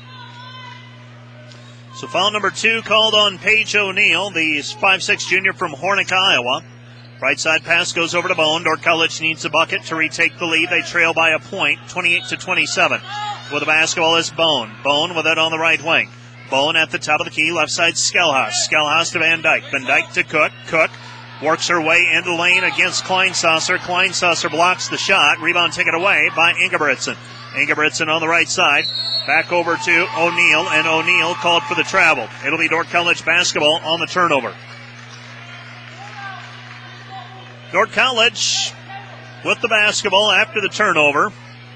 So foul number 2 called on Paige O'Neill, the 5'6" junior from Hornick, Iowa. Right side pass goes over to Bone. Dordt College needs a bucket to retake the lead. They trail by a point, 28-27. With the basketball is Bone. Bone with it on the right wing. Bone at the top of the key, left side Skelhaus. Skelhaus to Van Dyke. Van Dyke to Cook. Cook works her way into the lane against Kleinsasser. Kleinsasser blocks the shot. Rebound taken away by Engebretsen. Engebretsen on the right side. Back over to O'Neill, and O'Neill called for the travel. It'll be Dordt College basketball on the turnover. Dordt College with the basketball after the turnover.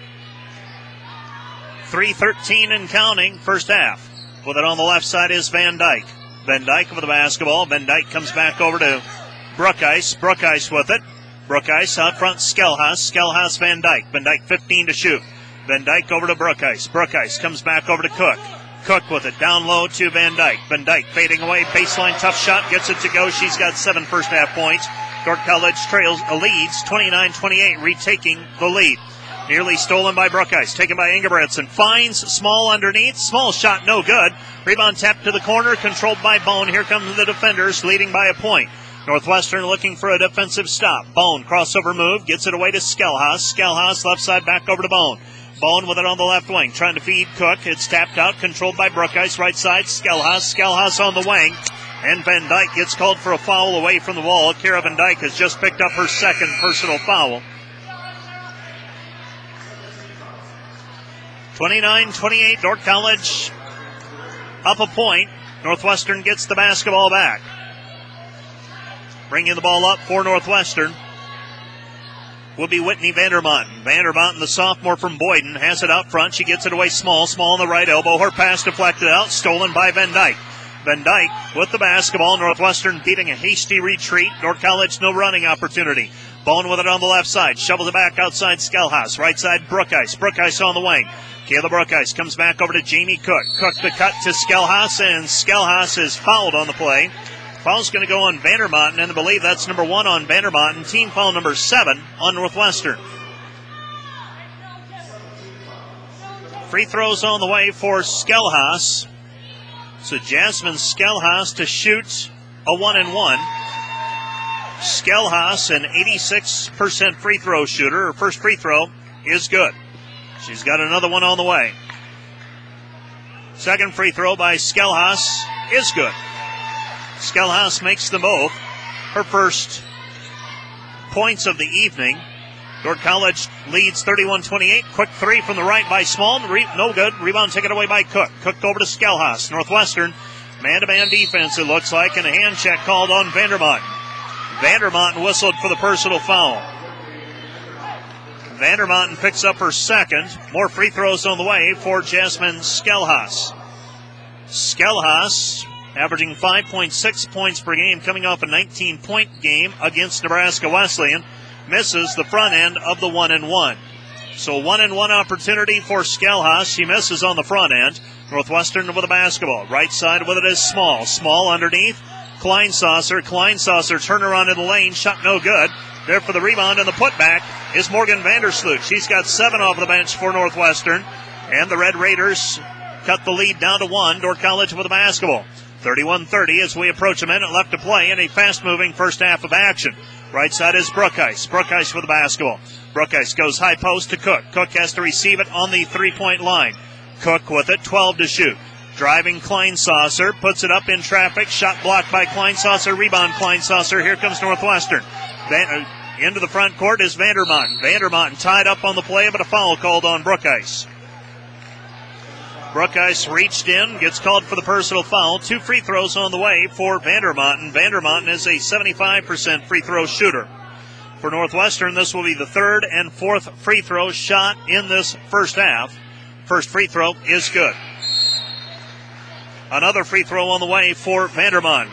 3:13 and counting, first half. With it on the left side is Van Dyke. Van Dyke with the basketball. Van Dyke comes back over to Brookice. Brookice with it. Brookice out front, Skelhaus. Skelhaus, Van Dyke. Van Dyke 15 to shoot. Van Dyke over to Brookice. Brookice comes back over to Cook. Cook with it down low to Van Dyke. Van Dyke fading away. Baseline tough shot. Gets it to go. She's got 7 first half points. Dordt College leads 29-28, retaking the lead. Nearly stolen by Brookice. Taken by Engebretsen. Finds small underneath. Small shot, no good. Rebound tapped to the corner. Controlled by Bone. Here come the defenders, leading by a point. Northwestern looking for a defensive stop. Bone, crossover move. Gets it away to Skelhaus. Skelhaus, left side, back over to Bone. Bone with it on the left wing. Trying to feed Cook. It's tapped out. Controlled by Brookice. Right side, Skelhaus. Skelhaus on the wing. And Van Dyke gets called for a foul away from the wall. Kara Van Dyke has just picked up her second personal foul. 29-28, Dordt College up a point. Northwestern gets the basketball back. Bringing the ball up for Northwestern will be Whitney Vandermountain. Vandermountain, the sophomore from Boyden, has it out front. She gets it away small on the right elbow. Her pass deflected out, stolen by Van Dyke. Van Dyke with the basketball. Northwestern beating a hasty retreat. Dordt College no running opportunity. Bone with it on the left side. Shovels it back outside Skelhaus. Right side Brookice. Brookice on the wing. Kayla Brookice comes back over to Jamie Cook. Cook the cut to Skelhaus, and Skelhaus is fouled on the play. Foul's going to go on Vandermountain, and I believe that's number 1 on Vandermountain. Team foul number 7 on Northwestern. Free throws on the way for Skelhaus. So Jasmine Skelhaus to shoot a 1-and-1. Skelhaus, an 86% free throw shooter. Her first free throw is good. She's got another one on the way. Second free throw by Skelhaus is good. Skelhaus makes them both. Her first points of the evening. Dordt College leads 31-28. Quick 3 from the right by Small. No good. Rebound taken away by Cook. Cook over to Skelhaus. Northwestern, man-to-man defense, it looks like, and a hand check called on Vandermountain. Vandermountain whistled for the personal foul. Vandermountain picks up her second. More free throws on the way for Jasmine Skelhaus. Skelhaus averaging 5.6 points per game, coming off a 19-point game against Nebraska Wesleyan. Misses the front end of the 1-and-1. So 1-and-1 opportunity for Skelhaus. She misses on the front end. Northwestern with the basketball. Right side with it is Small. Small underneath. Kleinsasser. Kleinsasser turnaround in the lane. Shot no good. There for the rebound and the putback is Morgan Vandersloot. She's got 7 off the bench for Northwestern. And the Red Raiders cut the lead down to 1. Dordt College with the basketball. 31-30 as we approach a minute left to play in a fast-moving first half of action. Right side is Brookice. Brookice with the basketball. Brookice goes high post to Cook. Cook has to receive it on the three-point line. Cook with it, 12 to shoot. Driving Kleinsasser, puts it up in traffic. Shot blocked by Kleinsasser. Rebound Kleinsasser. Here comes Northwestern. Into the front court is Vandermountain. Vandermountain tied up on the play, but a foul called on Brookice. Brookice reached in, gets called for the personal foul. 2 free throws on the way for Vandermountain. Vandermountain is a 75% free throw shooter. For Northwestern, this will be the 3rd and 4th free throw shot in this first half. First free throw is good. Another free throw on the way for Vandermountain.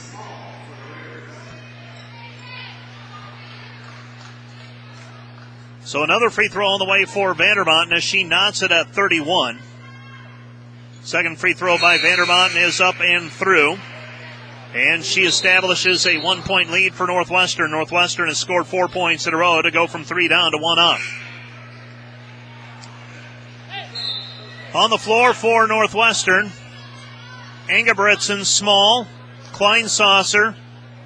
So another free throw on the way for Vandermountain as she knots it at 31. Second free throw by Vandermountain is up and through. And she establishes a 1-point lead for Northwestern. Northwestern has scored 4 points in a row to go from 3 down to 1 up. On the floor for Northwestern, Engebretson small, Kleinsasser,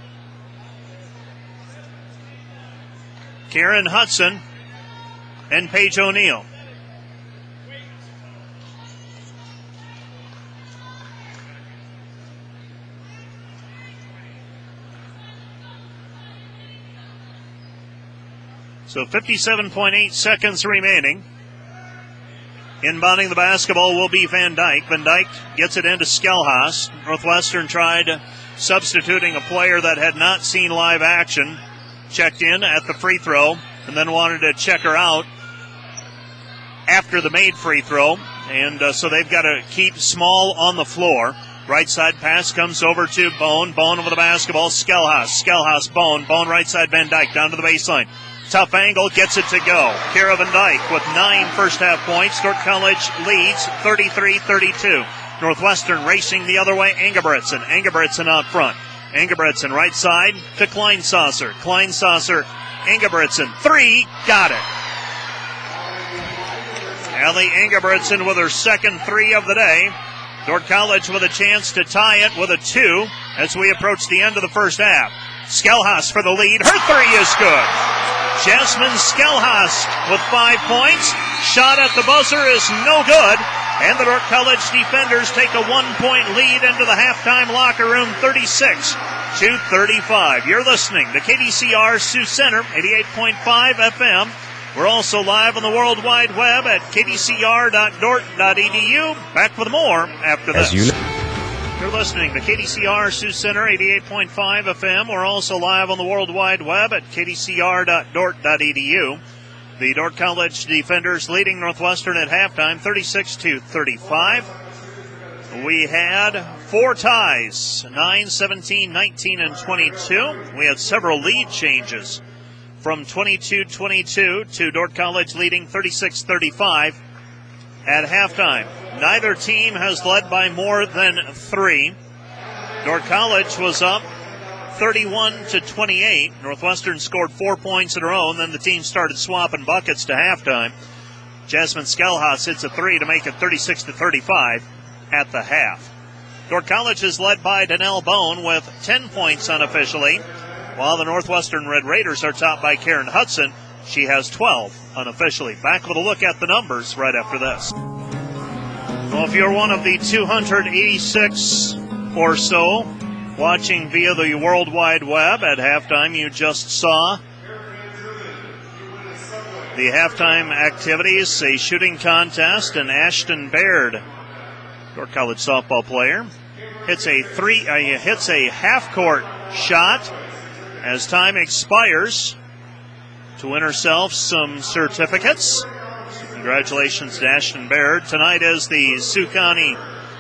Karen Hudson, and Paige O'Neill. So 57.8 seconds remaining. Inbounding the basketball will be Van Dyke. Van Dyke gets it into Skelhaas. Northwestern tried substituting a player that had not seen live action. Checked in at the free throw and then wanted to check her out after the made free throw. And so they've got to keep Small on the floor. Right side pass comes over to Bone. Bone over the basketball. Skelhaas. Skelhaas, Bone. Bone right side Van Dyke down to the baseline. Tough angle, gets it to go. Kara Van Dyke with 9 first-half points. Dordt College leads 33-32. Northwestern racing the other way. Engebretson. Engebretson out front. Engebretson right side to Kleinsasser. Kleinsasser, Engebretson. 3, got it. Allie Engebretson with her second 3 of the day. Dordt College with a chance to tie it with a 2 as we approach the end of the first half. Skelhaas for the lead. Her 3 is good. Jasmine Skelhaas with 5 points. Shot at the buzzer is no good. And the Dordt College defenders take a 1-point lead into the halftime locker room, 36-35. You're listening to KDCR Sioux Center, 88.5 FM. We're also live on the World Wide Web at kdcr.dort.edu. Back with more after this. You're listening to KDCR Sioux Center, 88.5 FM. We're also live on the World Wide Web at kdcr.dort.edu. The Dordt College defenders leading Northwestern at halftime, 36-35. We had 4 ties, 9, 17, 19, and 22. We had several lead changes from 22-22 to Dordt College leading 36-35 at halftime. Neither team has led by more than 3. Dordt College was up 31-28. Northwestern scored 4 points in a row, and then the team started swapping buckets to halftime. Jasmine Skelhaas hits a 3 to make it 36-35 at the half. Dordt College is led by Danelle Bone with 10 points unofficially, while the Northwestern Red Raiders are topped by Karen Hudson. She has 12 unofficially. Back with a look at the numbers right after this. Well, if you're one of the 286 or so watching via the World Wide Web at halftime, you just saw the halftime activities, a shooting contest, and Ashton Baird, Dordt College softball player, hits a half-court shot as time expires to win herself some certificates. Congratulations to Ashton Baird. Tonight is the Sioux County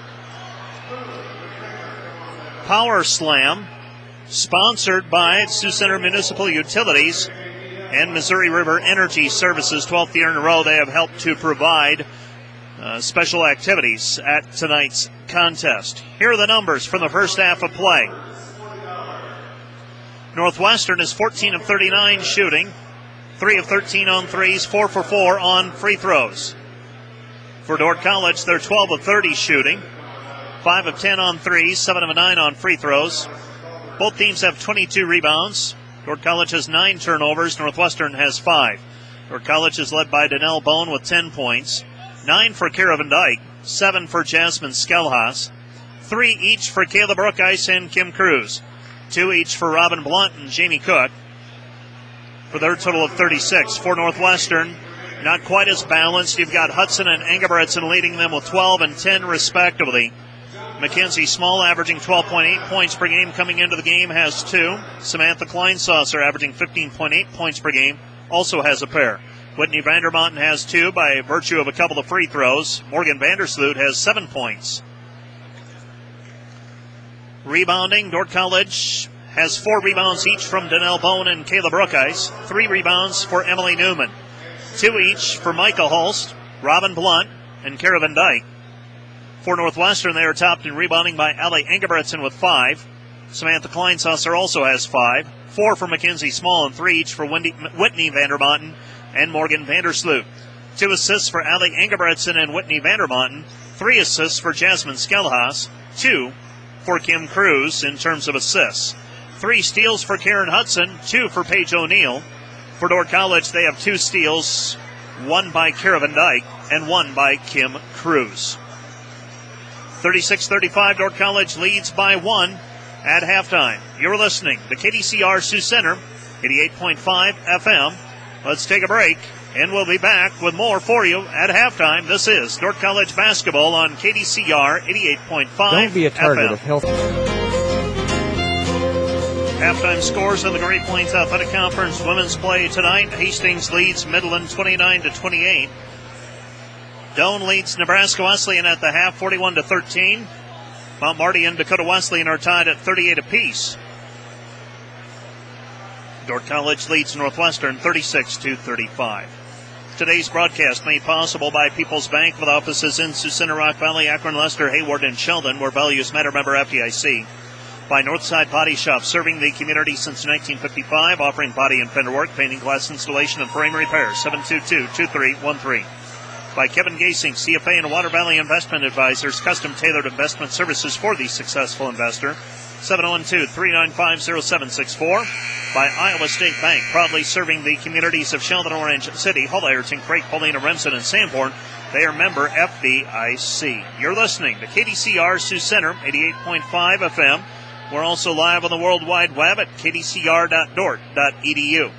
Power Slam, sponsored by Sioux Center Municipal Utilities and Missouri River Energy Services. 12th year in a row, they have helped to provide special activities at tonight's contest. Here are the numbers from the first half of play. Northwestern is 14 of 39 shooting, 3 of 13 on threes, 4 for 4 on free throws. For Dordt College, they're 12 of 30 shooting, 5 of 10 on threes, 7 of 9 on free throws. Both teams have 22 rebounds. Dordt College has 9 turnovers. Northwestern has 5. Dordt College is led by Danelle Bone with 10 points, 9 for Kara Van Dyke, 7 for Jasmine Skelhaas, 3 each for Kayla Brookice and Kim Cruz, 2 each for Robin Blunt and Jamie Cook, for their total of 36. For Northwestern, not quite as balanced. You've got Hudson and Engebretson leading them with 12 and 10 respectively. Mackenzie Small averaging 12.8 points per game coming into the game has 2. Samantha Kleinsasser averaging 15.8 points per game also has a pair. Whitney Vandermountain has 2 by virtue of a couple of free throws. Morgan Vandersloot has 7 points. Rebounding, Dordt College has 4 rebounds each from Danelle Bone and Kayla Brookice. 3 rebounds for Emily Newman. 2 each for Micah Holst, Robin Blunt, and Kara Van Dyke. For Northwestern, they are topped in rebounding by Allie Engebretson with 5. Samantha Kleinsasser also has 5. 4 for Mackenzie Small and 3 each for Whitney Vandermountain and Morgan Vandersloot. 2 assists for Allie Engebretson and Whitney Vandermountain. 3 assists for Jasmine Skelhaas. 2 for Kim Cruz in terms of assists. 3 steals for Karen Hudson. 2 for Paige O'Neill. For Dordt College, they have 2 steals, 1 by Kara Van Dyke and 1 by Kim Cruz. 36-35, Dordt College leads by 1 at halftime. You're listening to KDCR Sioux Center, 88.5 FM. Let's take a break, and we'll be back with more for you at halftime. This is Dordt College basketball on KDCR 88.5 Don't be a target FM. of health. Halftime scores in the Great Plains Athletic Conference women's play tonight. Hastings leads Midland 29-28. Doane leads Nebraska Wesleyan at the half, 41-13. Mount Marty and Dakota Wesleyan are tied at 38 apiece. Dordt College leads Northwestern 36-35. Today's broadcast made possible by People's Bank with offices in Sioux Center, Rock Valley, Akron, Lester, Hayward, and Sheldon, where values matter. Member FDIC. By Northside Body Shop, serving the community since 1955, offering body and fender work, painting, glass installation, and frame repair. 722-2313. By Kevin Gasing, CFA and Water Valley Investment Advisors, custom-tailored investment services for the successful investor. 712-395-0764. By Iowa State Bank, proudly serving the communities of Sheldon, Orange City, Hull, Ayrton, Craig, Paulina, Remsen, and Sanborn. They are member FDIC. You're listening to KDCR Sioux Center, 88.5 FM. We're also live on the World Wide Web at kdcr.dort.edu.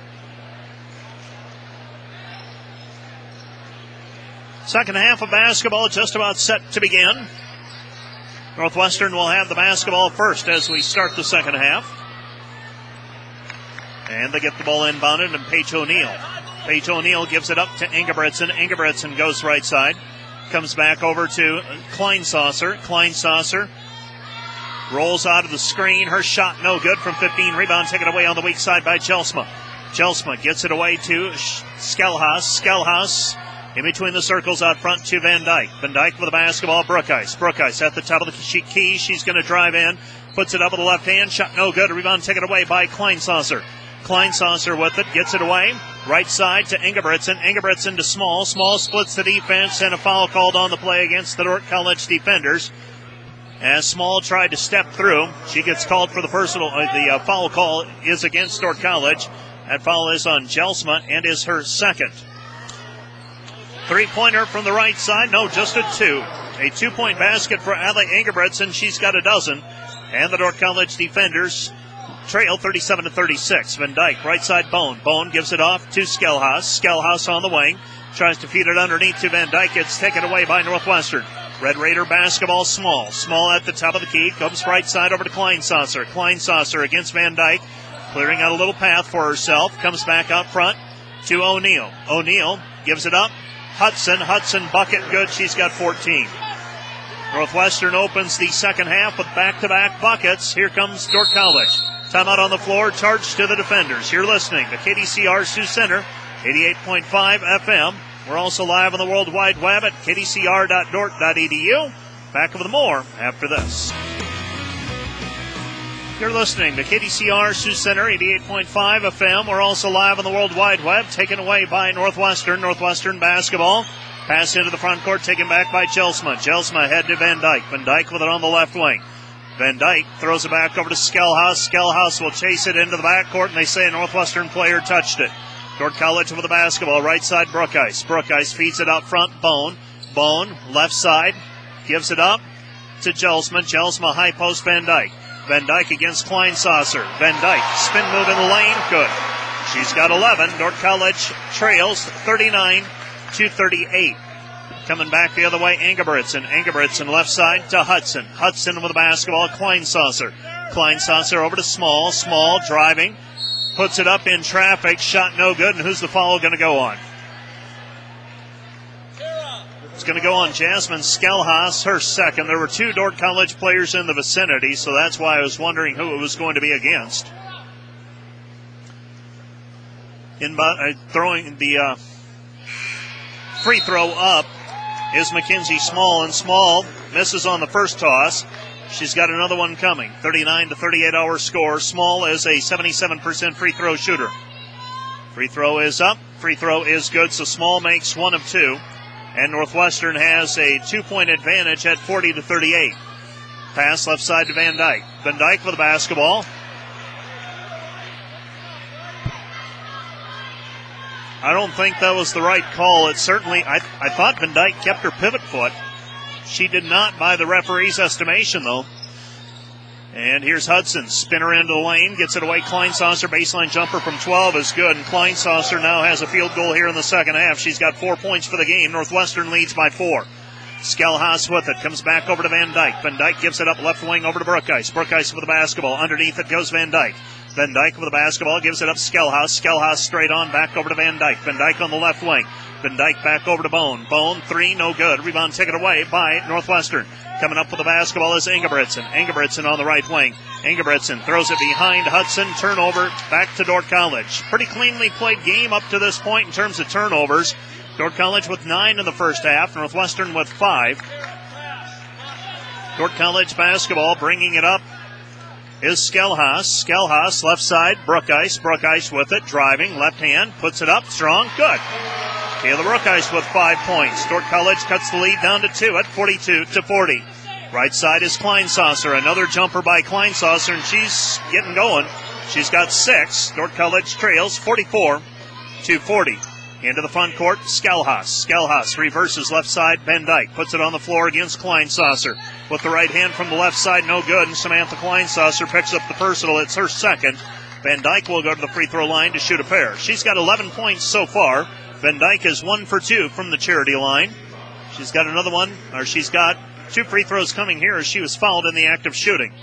Second half of basketball just about set to begin. Northwestern will have the basketball first as we start the second half. And they get the ball inbounded, and Paige O'Neill. Paige O'Neill gives it up to Engebretson. Engebretson goes right side. Comes back over to Kleinsasser. Kleinsasser rolls out of the screen. Her shot no good from 15. Rebound taken away on the weak side by Jelsma. Jelsma gets it away to Skelhaas. Skelhaas in between the circles out front to Van Dyke. Van Dyke with the basketball. Brookice. Brookice at the top of the key. She's going to drive in. Puts it up with the left hand. Shot no good. Rebound taken away by Kleinsasser. Kleinsasser with it. Gets it away. Right side to Engebretson. Engebretson to Small. Small splits the defense, and a foul called on the play against the Dordt College defenders. As Small tried to step through, she gets called for the foul call is against Dordt College. That foul is on Jelsma and is her second. 3-pointer from the right side. No, just a 2. A 2-point basket for Allie Engebretson. She's got a dozen. And the Dordt College defenders trail 37-36. Van Dyke, right side Bone. Bone gives it off to Skelhaas. Skelhaas on the wing. Tries to feed it underneath to Van Dyke. It's taken away by Northwestern. Red Raider basketball. Small. Small at the top of the key. Comes right side over to Kleinsasser. Kleinsasser against Van Dyke. Clearing out a little path for herself. Comes back up front to O'Neill. O'Neill gives it up. Hudson bucket good. She's got 14. Northwestern opens the second half with back-to-back buckets. Here comes Dordt College. Timeout on the floor, charged to the defenders. You're listening to KDCR Sioux Center, 88.5 FM. We're also live on the World Wide Web at kdcr.dort.edu. Back with more after this. You're listening to KDCR Sioux Center 88.5 FM. We're also live on the World Wide Web, taken away by Northwestern. Northwestern basketball. Pass into the front court, taken back by Jelsma. Jelsma head to Van Dyke. Van Dyke with it on the left wing. Van Dyke throws it back over to Skelhaus. Skelhaus will chase it into the backcourt, and they say a Northwestern player touched it. Dordt College with the basketball. Right side, Brookice. Brookice feeds it up front. Bone. Bone, left side, gives it up to Jelsma. Jelsma, high post, Van Dyke. Van Dyke against Kleinsasser. Van Dyke, spin move in the lane, good. She's got 11. Dordt College trails 39-38. Coming back the other way, Ingebrigtsen. Ingebrigtsen left side to Hudson. Hudson with the basketball, Kleinsasser. Kleinsasser over to Small. Small driving, puts it up in traffic, shot no good, and who's the foul going to go on? It's going to go on Jasmine Skelhaus, her second. There were two Dordt College players in the vicinity, so that's why I was wondering who it was going to be against. Throwing the free throw up is Mackenzie Small, and Small misses on the first toss. She's got another one coming. 39-38 our score. Small is a 77% free throw shooter. Free throw is up. Free throw is good, so Small makes one of two. And Northwestern has a 2-point advantage at 40-38. Pass left side to Van Dyke. Van Dyke with the basketball. I don't think that was the right call. It certainly, I thought Van Dyke kept her pivot foot. She did not by the referee's estimation, though. And here's Hudson. Spinner into the lane. Gets it away. Kleinsasser. Baseline jumper from 12 is good. And Kleinsasser now has a field goal here in the second half. She's got 4 points for the game. Northwestern leads by 4. Skelhaus with it. Comes back over to Van Dyke. Van Dyke gives it up left wing over to Brookice. Brookice with the basketball. Underneath it goes Van Dyke. Van Dyke with the basketball. Gives it up Skelhaus. Skelhaus straight on. Back over to Van Dyke. Van Dyke on the left wing. Van Dyke back over to Bone. Bone, three, no good. Rebound taken away by Northwestern. Coming up with the basketball is Ingebrigtsen. Ingebrigtsen on the right wing. Ingebrigtsen throws it behind Hudson. Turnover back to Dordt College. Pretty cleanly played game up to this point in terms of turnovers. Dordt College with 9 in the first half. Northwestern with 5. Dordt College basketball bringing it up is Skelhaus. Skelhaus left side. Brookice. Brookice with it. Driving. Left hand. Puts it up. Strong. Good. Kayla Brookice with 5 points. Dordt College cuts the lead down to 2 at 42-40. Right side is Kleinsasser. Another jumper by Kleinsasser, and she's getting going. She's got 6. Dordt College trails 44-40. Into the front court, Skelhaus. Skelhaus reverses left side. Van Dyke puts it on the floor against Kleinsasser. With the right hand from the left side, no good. And Samantha Kleinsasser picks up the personal. It's her second. Van Dyke will go to the free throw line to shoot a pair. She's got 11 points so far. Van Dyke is 1 for 2 from the charity line. She's got another one, or she's got 2 free throws coming here as she was fouled in the act of shooting.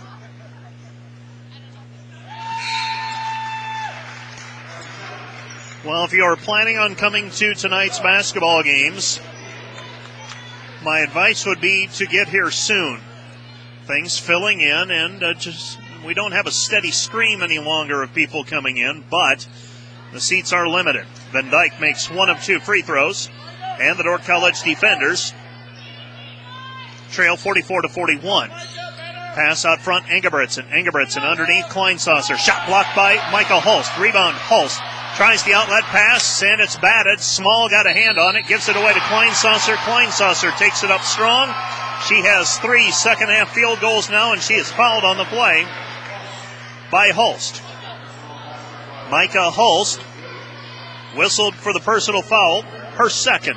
Well, if you are planning on coming to tonight's basketball games, my advice would be to get here soon. Things filling in, and we don't have a steady stream any longer of people coming in, but the seats are limited. Van Dyke makes 1 of 2 free throws, and the Dordt College defenders trail 44-41. Pass out front, Ingebrigtsen. Ingebrigtsen underneath Kleinsasser. Shot blocked by Michael Holst. Rebound, Holst tries the outlet pass, and it's batted. Small got a hand on it, gives it away to Kleinsasser. Kleinsasser takes it up strong. She has 3 second-half field goals now, and she is fouled on the play by Holst. Micah Holst whistled for the personal foul, her second.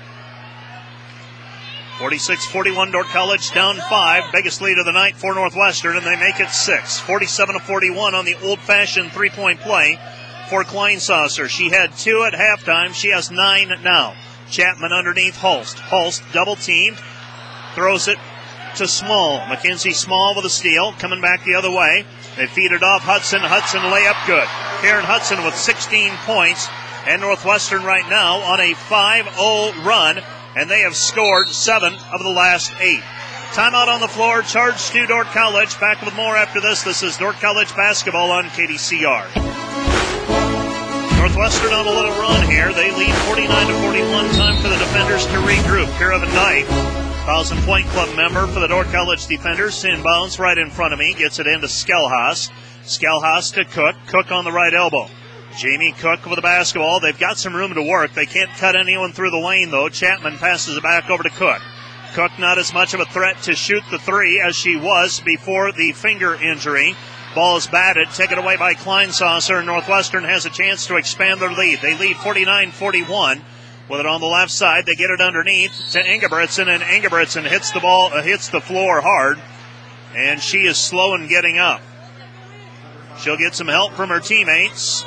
46-41, Dordt College down 5. Biggest lead of the night for Northwestern, and they make it 6. 47-41 on the old-fashioned three-point play for Kleinsasser. She had 2 at halftime. She has 9 now. Chapman underneath Holst. Holst double-teamed. Throws it to Small. Mackenzie Small with a steal. Coming back the other way. They feed it off Hudson. Hudson layup good. Karen Hudson with 16 points. And Northwestern right now on a 5-0 run. And they have scored 7 of the last 8. Timeout on the floor. Charge to Dordt College. Back with more after this. This is Dordt College basketball on KDCR. Northwestern on a little run here. They lead 49-41. Time for the defenders to regroup. Kara Van Dyke Thousand Point Club member for the Dordt College defenders. Inbounds right in front of me. Gets it into Skelhaas. Skelhaas to Cook. Cook on the right elbow. Jamie Cook with the basketball. They've got some room to work. They can't cut anyone through the lane, though. Chapman passes it back over to Cook. Cook not as much of a threat to shoot the three as she was before the finger injury. Ball is batted, taken away by Kleinsasser. Northwestern has a chance to expand their lead. They lead 49-41. With it on the left side, they get it underneath to Ingebretson, and Ingebretson hits the floor hard, and she is slow in getting up. She'll get some help from her teammates.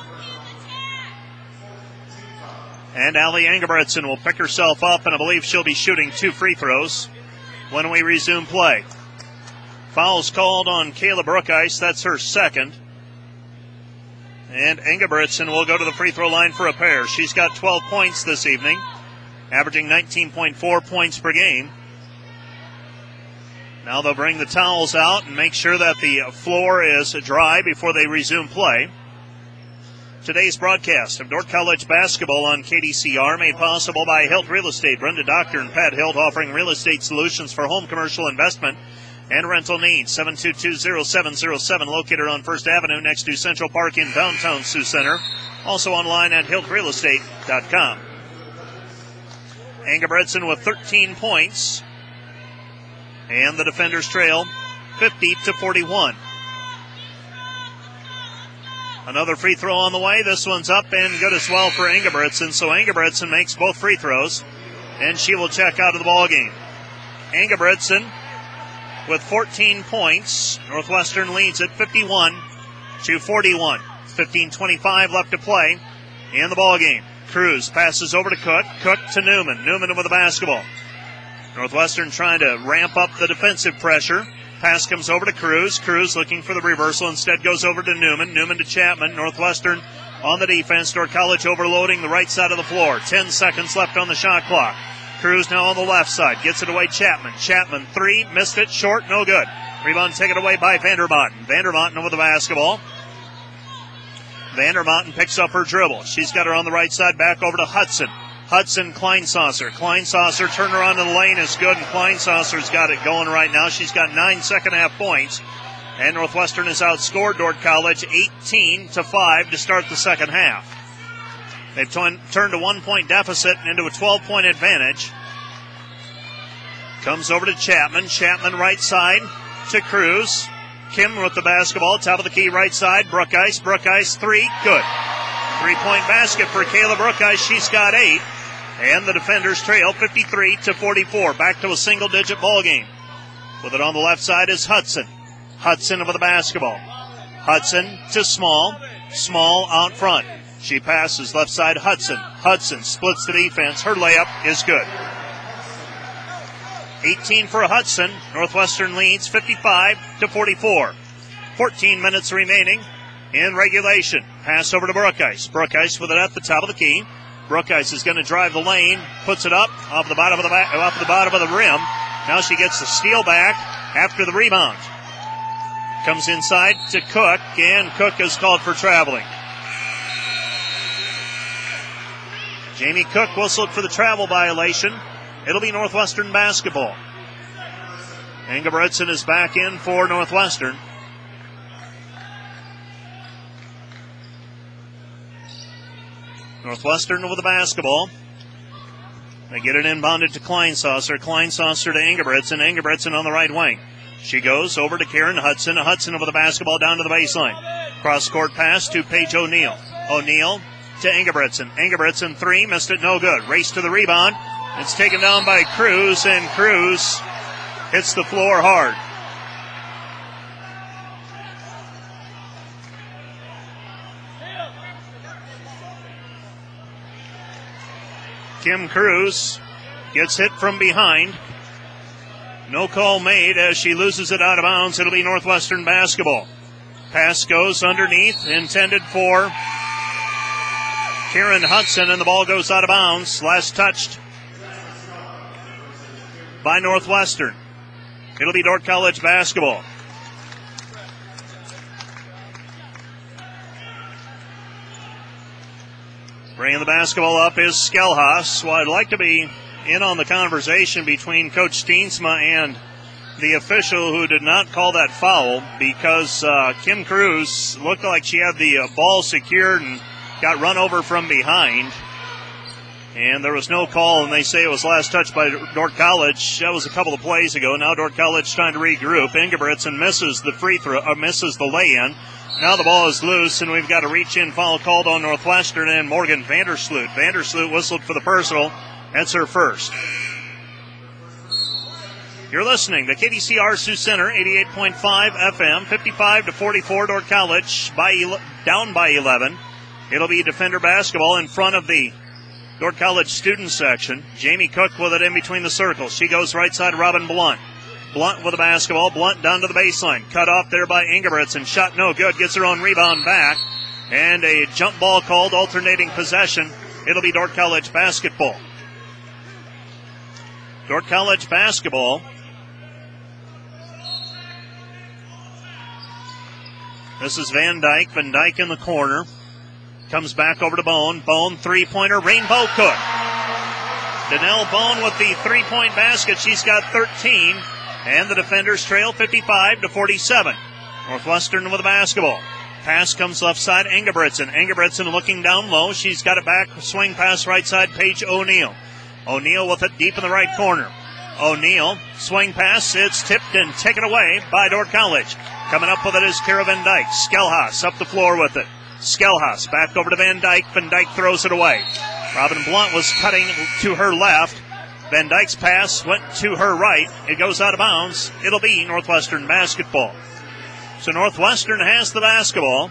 And Allie Ingebretson will pick herself up, and I believe she'll be shooting 2 free throws when we resume play. Foul's called on Kayla Brookice. That's her second. And Ingebretson will go to the free throw line for a pair. She's got 12 points this evening, averaging 19.4 points per game. Now they'll bring the towels out and make sure that the floor is dry before they resume play. Today's broadcast of Dordt College basketball on KDCR made possible by Hilt Real Estate. Brenda Doctor and Pat Hilt offering real estate solutions for home commercial investment and rental needs. 722-0707 located on First Avenue next to Central Park in downtown Sioux Center. Also online at hiltrealestate.com. Ingebretson with 13 points. And the defenders trail 50-41. Another free throw on the way. This one's up and good as well for Ingebretson. So Ingebretson makes both free throws, and she will check out of the ballgame. Ingebretson with 14 points. Northwestern leads at 51-41. 15:25 left to play in the ballgame. Cruz passes over to Cook. Cook to Newman. Newman with the basketball. Northwestern trying to ramp up the defensive pressure. Pass comes over to Cruz. Cruz looking for the reversal. Instead goes over to Newman. Newman to Chapman. Northwestern on the defense. Dordt College overloading the right side of the floor. 10 seconds left on the shot clock. Cruz now on the left side. Gets it away Chapman. Chapman three. Missed it. Short. No good. Rebound taken away by Vandermotten. Vandermotten with the basketball. Vandermotten picks up her dribble. She's got her on the right side. Back over to Hudson. Hudson, Kleinsasser. Kleinsasser, turnaround in the lane is good, and Kleinsasser's got it going right now. She's got 9 second-half points, and Northwestern has outscored Dordt College 18-5 to start the second half. They've turned a 1-point deficit into a 12-point advantage. Comes over to Chapman. Chapman right side to Cruz. Kim with the basketball, top of the key right side. Brookice. Brookice three, good. 3-point basket for Kayla Brookice. She's got 8. And the defenders trail 53-44. Back to a single-digit ball game. With it on the left side is Hudson. Hudson with the basketball. Hudson to Small. Small out front. She passes left side Hudson. Hudson splits the defense. Her layup is good. 18 for Hudson. Northwestern leads 55-44. 14 minutes remaining in regulation. Pass over to Brookice. Brookice with it at the top of the key. Brookice is going to drive the lane, puts it up off the bottom of the rim. Now she gets the steal back after the rebound. Comes inside to Cook, and Cook is called for traveling. Jamie Cook whistled for the travel violation. It'll be Northwestern basketball. Ingebretson is back in for Northwestern. Northwestern with the basketball. They get it inbounded to Kleinsasser. Kleinsasser to Ingebretson. Ingebretson on the right wing. She goes over to Karen Hudson. Hudson over the basketball down to the baseline. Cross-court pass to Paige O'Neill. O'Neill to Ingebretson. Ingebretson three. Missed it. No good. Race to the rebound. It's taken down by Cruz, and Cruz hits the floor hard. Kim Cruz gets hit from behind. No call made as she loses it out of bounds. It'll be Northwestern basketball. Pass goes underneath, intended for Karen Hudson, and the ball goes out of bounds. Last touched by Northwestern. It'll be Dordt College basketball. Bringing the basketball up is Skelhaas. Well, I'd like to be in on the conversation between Coach Steensma and the official who did not call that foul, because Kim Cruz looked like she had the ball secured and got run over from behind. And there was no call, and they say it was last touched by Dordt College. That was a couple of plays ago. Now Dordt College trying to regroup. Ingebrigtsen misses the free throw, misses the lay-in. Now the ball is loose, and we've got a reach-in foul called on Northwestern and Morgan Vandersloot. Vandersloot whistled for the personal. That's her first. You're listening to KDCR Sioux Center, 88.5 FM, 55-44, Dordt College down by 11. It'll be defender basketball in front of the Dordt College student section. Jamie Cook with it in between the circles. She goes right side, Robin Blunt. Blunt with the basketball. Blunt down to the baseline. Cut off there by Ingebrigtsen. Shot no good. Gets her own rebound back. And a jump ball called, alternating possession. It'll be Dordt College basketball. Dordt College basketball. This is Van Dyke. Van Dyke in the corner. Comes back over to Bone. Bone, three-pointer. Rainbow Cook. Danelle Bone with the three-point basket. She's got 13. And the defenders trail 55-47. Northwestern with the basketball. Pass comes left side. Ingebrigtsen. Ingebrigtsen looking down low. She's got it back. Swing pass right side. Paige O'Neill. O'Neill with it deep in the right corner. O'Neill. Swing pass. It's tipped and taken away by Dordt College. Coming up with it is Kara Van Dyke. Skelhaas up the floor with it. Skelhaas back over to Van Dyke. Van Dyke throws it away. Robin Blunt was cutting to her left. Van Dyke's pass went to her right. It goes out of bounds. It'll be Northwestern basketball. So Northwestern has the basketball.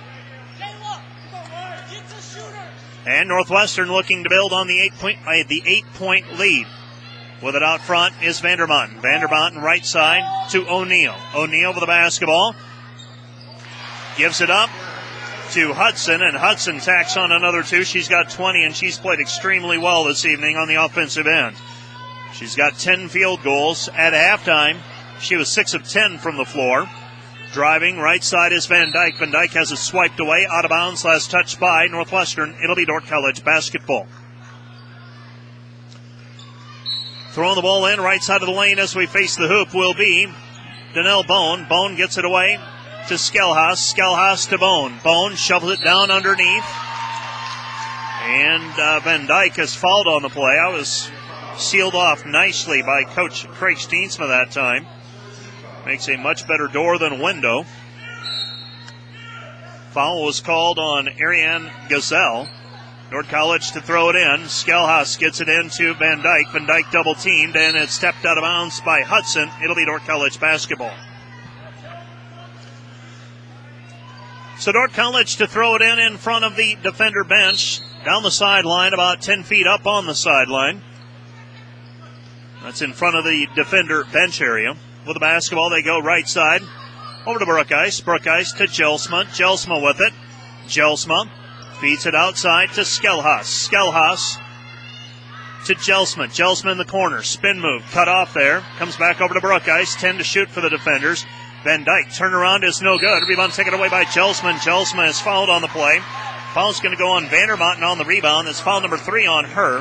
And Northwestern looking to build on the 8-point lead. With it out front is Vandermountain. Vandermountain right side to O'Neill. O'Neill with the basketball. Gives it up to Hudson, and Hudson tacks on another two. She's got 20, and she's played extremely well this evening on the offensive end. She's got 10 field goals. At halftime, she was 6 of 10 from the floor. Driving right side is Van Dyke. Van Dyke has it swiped away, out of bounds, last touch by Northwestern. It'll be Dordt College basketball. Throwing the ball in right side of the lane as we face the hoop will be Danelle Bone. Bone gets it away to Skelhaas. Skelhaas to Bone. Bone shovels it down underneath. And Van Dyke has fouled on the play. I was sealed off nicely by Coach Craig Steensma that time. Makes a much better door than window. Foul was called on Ariane Gazelle. Dordt College to throw it in. Skelhaas gets it into Van Dyke. Van Dyke double teamed, and it's stepped out of bounds by Hudson. It'll be Dordt College basketball. So Dordt College to throw it in front of the defender bench. Down the sideline, about 10 feet up on the sideline. That's in front of the defender bench area. With the basketball, they go right side. Over to Brookice. Brookice to Jelsma. Jelsma with it. Jelsma feeds it outside to Skelhaas. Skelhaas to Jelsma. Jelsma in the corner. Spin move. Cut off there. Comes back over to Brookice. 10 to shoot for the defenders. Van Dyke, turnaround is no good. Rebound taken away by Jelsma. Jelsma is fouled on the play. Foul's going to go on Vandermountain on the rebound. It's foul number 3 on her.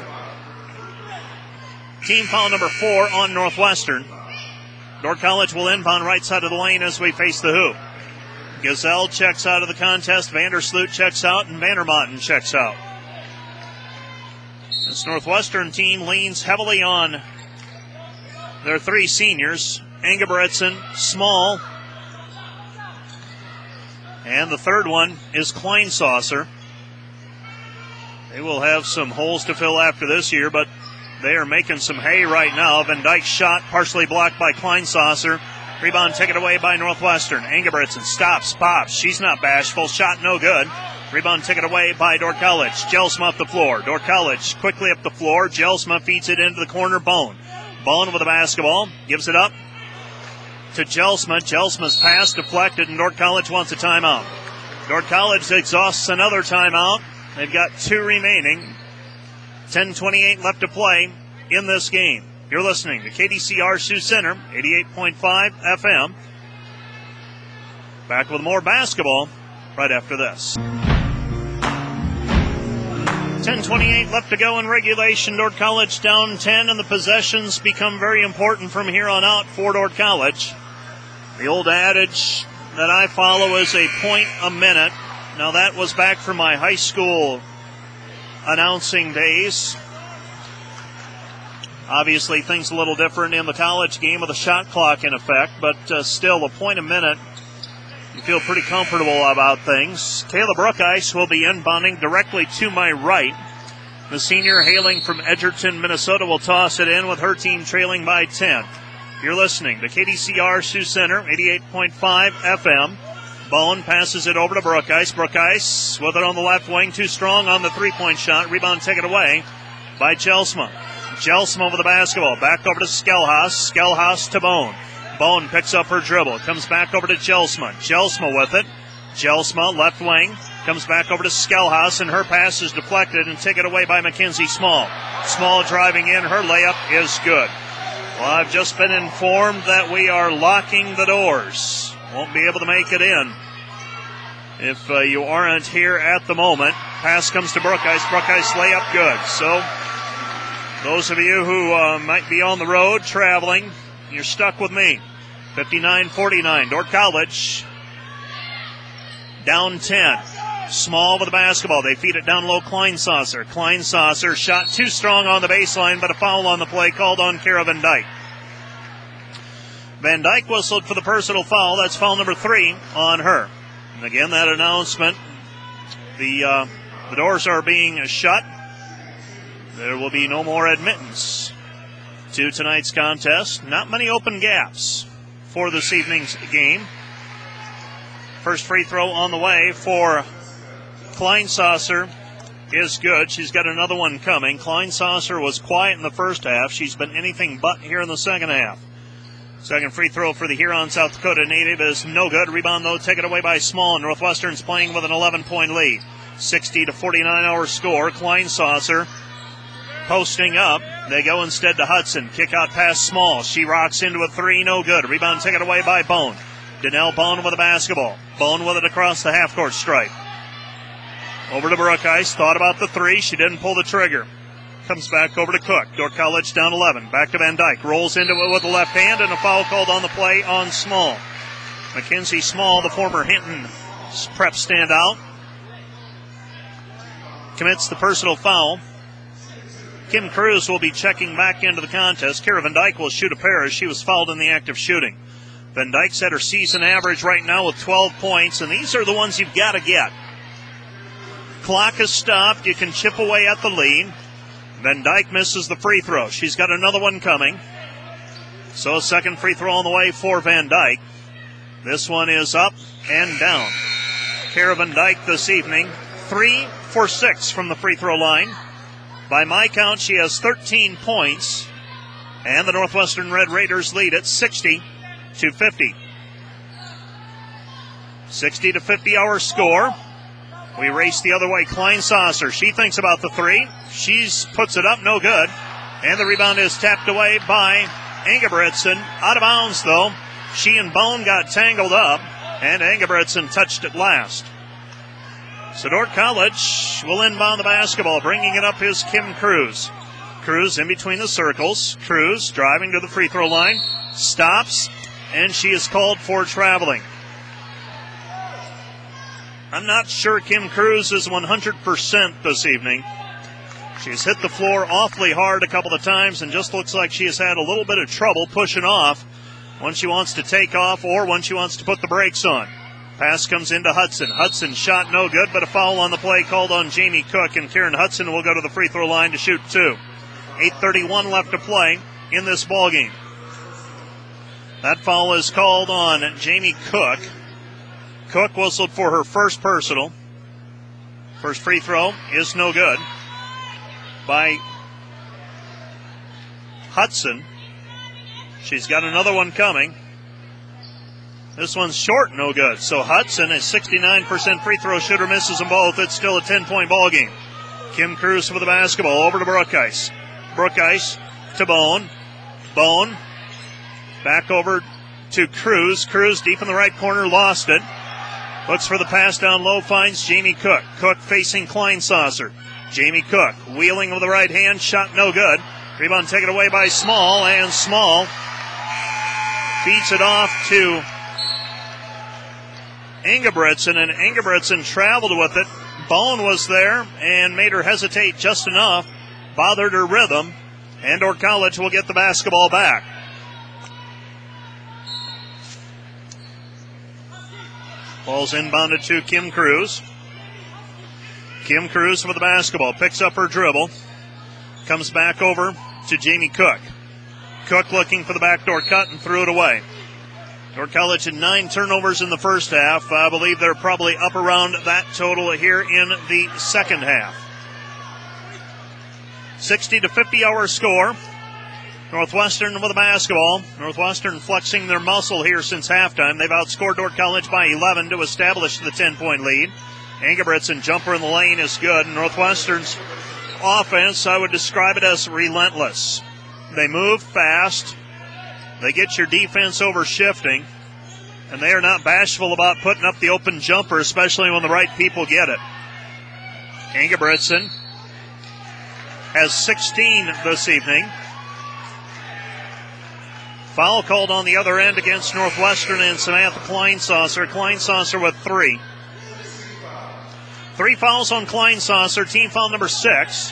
Team foul number 4 on Northwestern. Dordt College will inbound right side of the lane as we face the hoop. Gazelle checks out of the contest. Vandersloot checks out, and Vandermountain checks out. This Northwestern team leans heavily on their 3 seniors. Ingebrigtsen, Small, and the third one is Kleinsasser. They will have some holes to fill after this year, but they are making some hay right now. Van Dyke's shot partially blocked by Kleinsasser. Rebound taken away by Northwestern. Ingebrigtsen stops, pops. She's not bashful. Shot no good. Rebound taken away by Dordt College. Jelsma up the floor. Dordt College quickly up the floor. Jelsma feeds it into the corner. Bone. Bone with the basketball. Gives it up to Jelsma. Jelsma's pass deflected, and Dordt College wants a timeout. Dordt College exhausts another timeout. They've got 2 remaining. 10:28 left to play in this game. You're listening to KDCR Sioux Center, 88.5 FM. Back with more basketball right after this. 10:28 left to go in regulation. Dordt College down 10, and the possessions become very important from here on out for Dordt College. The old adage that I follow is a point a minute. Now, that was back from my high school announcing days. Obviously, things a little different in the college game with a shot clock in effect, but still, a point a minute. You feel pretty comfortable about things. Kayla Brookheist will be inbounding directly to my right. The senior, hailing from Edgerton, Minnesota, will toss it in with her team trailing by 10. You're listening to KDCR Sioux Center, 88.5 FM. Bowen passes it over to Brookheist. Brookheist with it on the left wing, too strong on the three-point shot. Rebound taken away by Jelsma. Jelsma with the basketball. Back over to Skelhaus. Skelhaus to Bone. Bone picks up her dribble. Comes back over to Jelsma. Jelsma with it. Jelsma, left wing. Comes back over to Skelhaus, and her pass is deflected and taken away by Mackenzie Small. Small driving in. Her layup is good. Well, I've just been informed that we are locking the doors. Won't be able to make it in if you aren't here at the moment. Pass comes to Brookheist. Brookheist layup good. So those of you who might be on the road traveling, you're stuck with me. 59-49. Dordt College down 10. Small with the basketball. They feed it down low. Kleinsasser. Kleinsasser shot too strong on the baseline, but a foul on the play called on Kara Van Dyke. Van Dyke whistled for the personal foul. That's foul number 3 on her. And again, that announcement, the doors are being shut. There will be no more admittance to tonight's contest. Not many open gaps for this evening's game. First free throw on the way for Kleinsasser is good. She's got another one coming. Kleinsasser was quiet in the first half. She's been anything but here in the second half. Second free throw for the Huron South Dakota native is no good. Rebound, though, taken away by Small. Northwestern's playing with an 11-point lead. 60-49 our score. Kleinsasser posting up. They go instead to Hudson. Kick out pass Small. She rocks into a three. No good. Rebound taken away by Bone. Danelle Bone with the basketball. Bone with it across the half-court stripe. Over to Brookheist. Thought about the three. She didn't pull the trigger. Comes back over to Cook. Dordt College down 11. Back to Van Dyke. Rolls into it with the left hand, and a foul called on the play on Small. Mackenzie Small, the former Hinton prep standout, commits the personal foul. Kim Cruz will be checking back into the contest. Kara Van Dyke will shoot a pair as she was fouled in the act of shooting. Van Dyke's at her season average right now with 12 points, and these are the ones you've got to get. Clock is stopped. You can chip away at the lead. Van Dyke misses the free throw. She's got another one coming. So a second free throw on the way for Van Dyke. This one is up and down. Kara Van Dyke this evening, 3 for 6 from the free throw line. By my count, she has 13 points. And the Northwestern Red Raiders lead at 60-50. 60-50 our score. We race the other way. Kleinsasser. She thinks about the three. She puts it up. No good. And the rebound is tapped away by Ingebrigtsen. Out of bounds, though. She and Bone got tangled up, and Ingebrigtsen touched it last. So Dordt College will inbound the basketball. Bringing it up is Kim Cruz. Cruz in between the circles. Cruz driving to the free throw line. Stops, and she is called for traveling. I'm not sure Kim Cruz is 100% this evening. She's hit the floor awfully hard a couple of times and just looks like she has had a little bit of trouble pushing off when she wants to take off or when she wants to put the brakes on. Pass comes into Hudson. Hudson shot no good, but a foul on the play called on Jamie Cook, and Karen Hudson will go to the free throw line to shoot 2. 8:31 left to play in this ballgame. That foul is called on Jamie Cook. Cook whistled for her first personal. First free throw is no good by Hudson. She's got another one coming. This one's short, no good. So Hudson, a 69% free throw shooter, misses them both. It's still a 10-point ball game. Kim Cruz with the basketball over to Brookheist. Brookheist to Bone. Bone back over to Cruz. Cruz deep in the right corner, lost it. Looks for the pass down low, finds Jamie Cook. Cook facing Kleinsasser. Jamie Cook wheeling with the right hand, shot no good. Rebound taken away by Small, and Small feeds it off to Ingebrigtsen, and Ingebrigtsen traveled with it. Bone was there and made her hesitate just enough, bothered her rhythm, and Dordt College will get the basketball back. Ball's inbounded to Kim Cruz. Kim Cruz with the basketball, picks up her dribble, comes back over to Jamie Cook. Cook looking for the backdoor cut and threw it away. Dordt College had 9 turnovers in the first half. I believe they're probably up around that total here in the second half. 60-50 our score. Northwestern with the basketball. Northwestern flexing their muscle here since halftime. They've outscored Dordt College by 11 to establish the 10-point lead. Ingebrigtsen jumper in the lane is good. Northwestern's offense, I would describe it as relentless. They move fast. They get your defense over shifting. And they are not bashful about putting up the open jumper, especially when the right people get it. Ingebrigtsen has 16 this evening. Foul called on the other end against Northwestern and Samantha Kleinsasser. Kleinsasser with 3. 3 fouls on Kleinsasser, team foul number 6.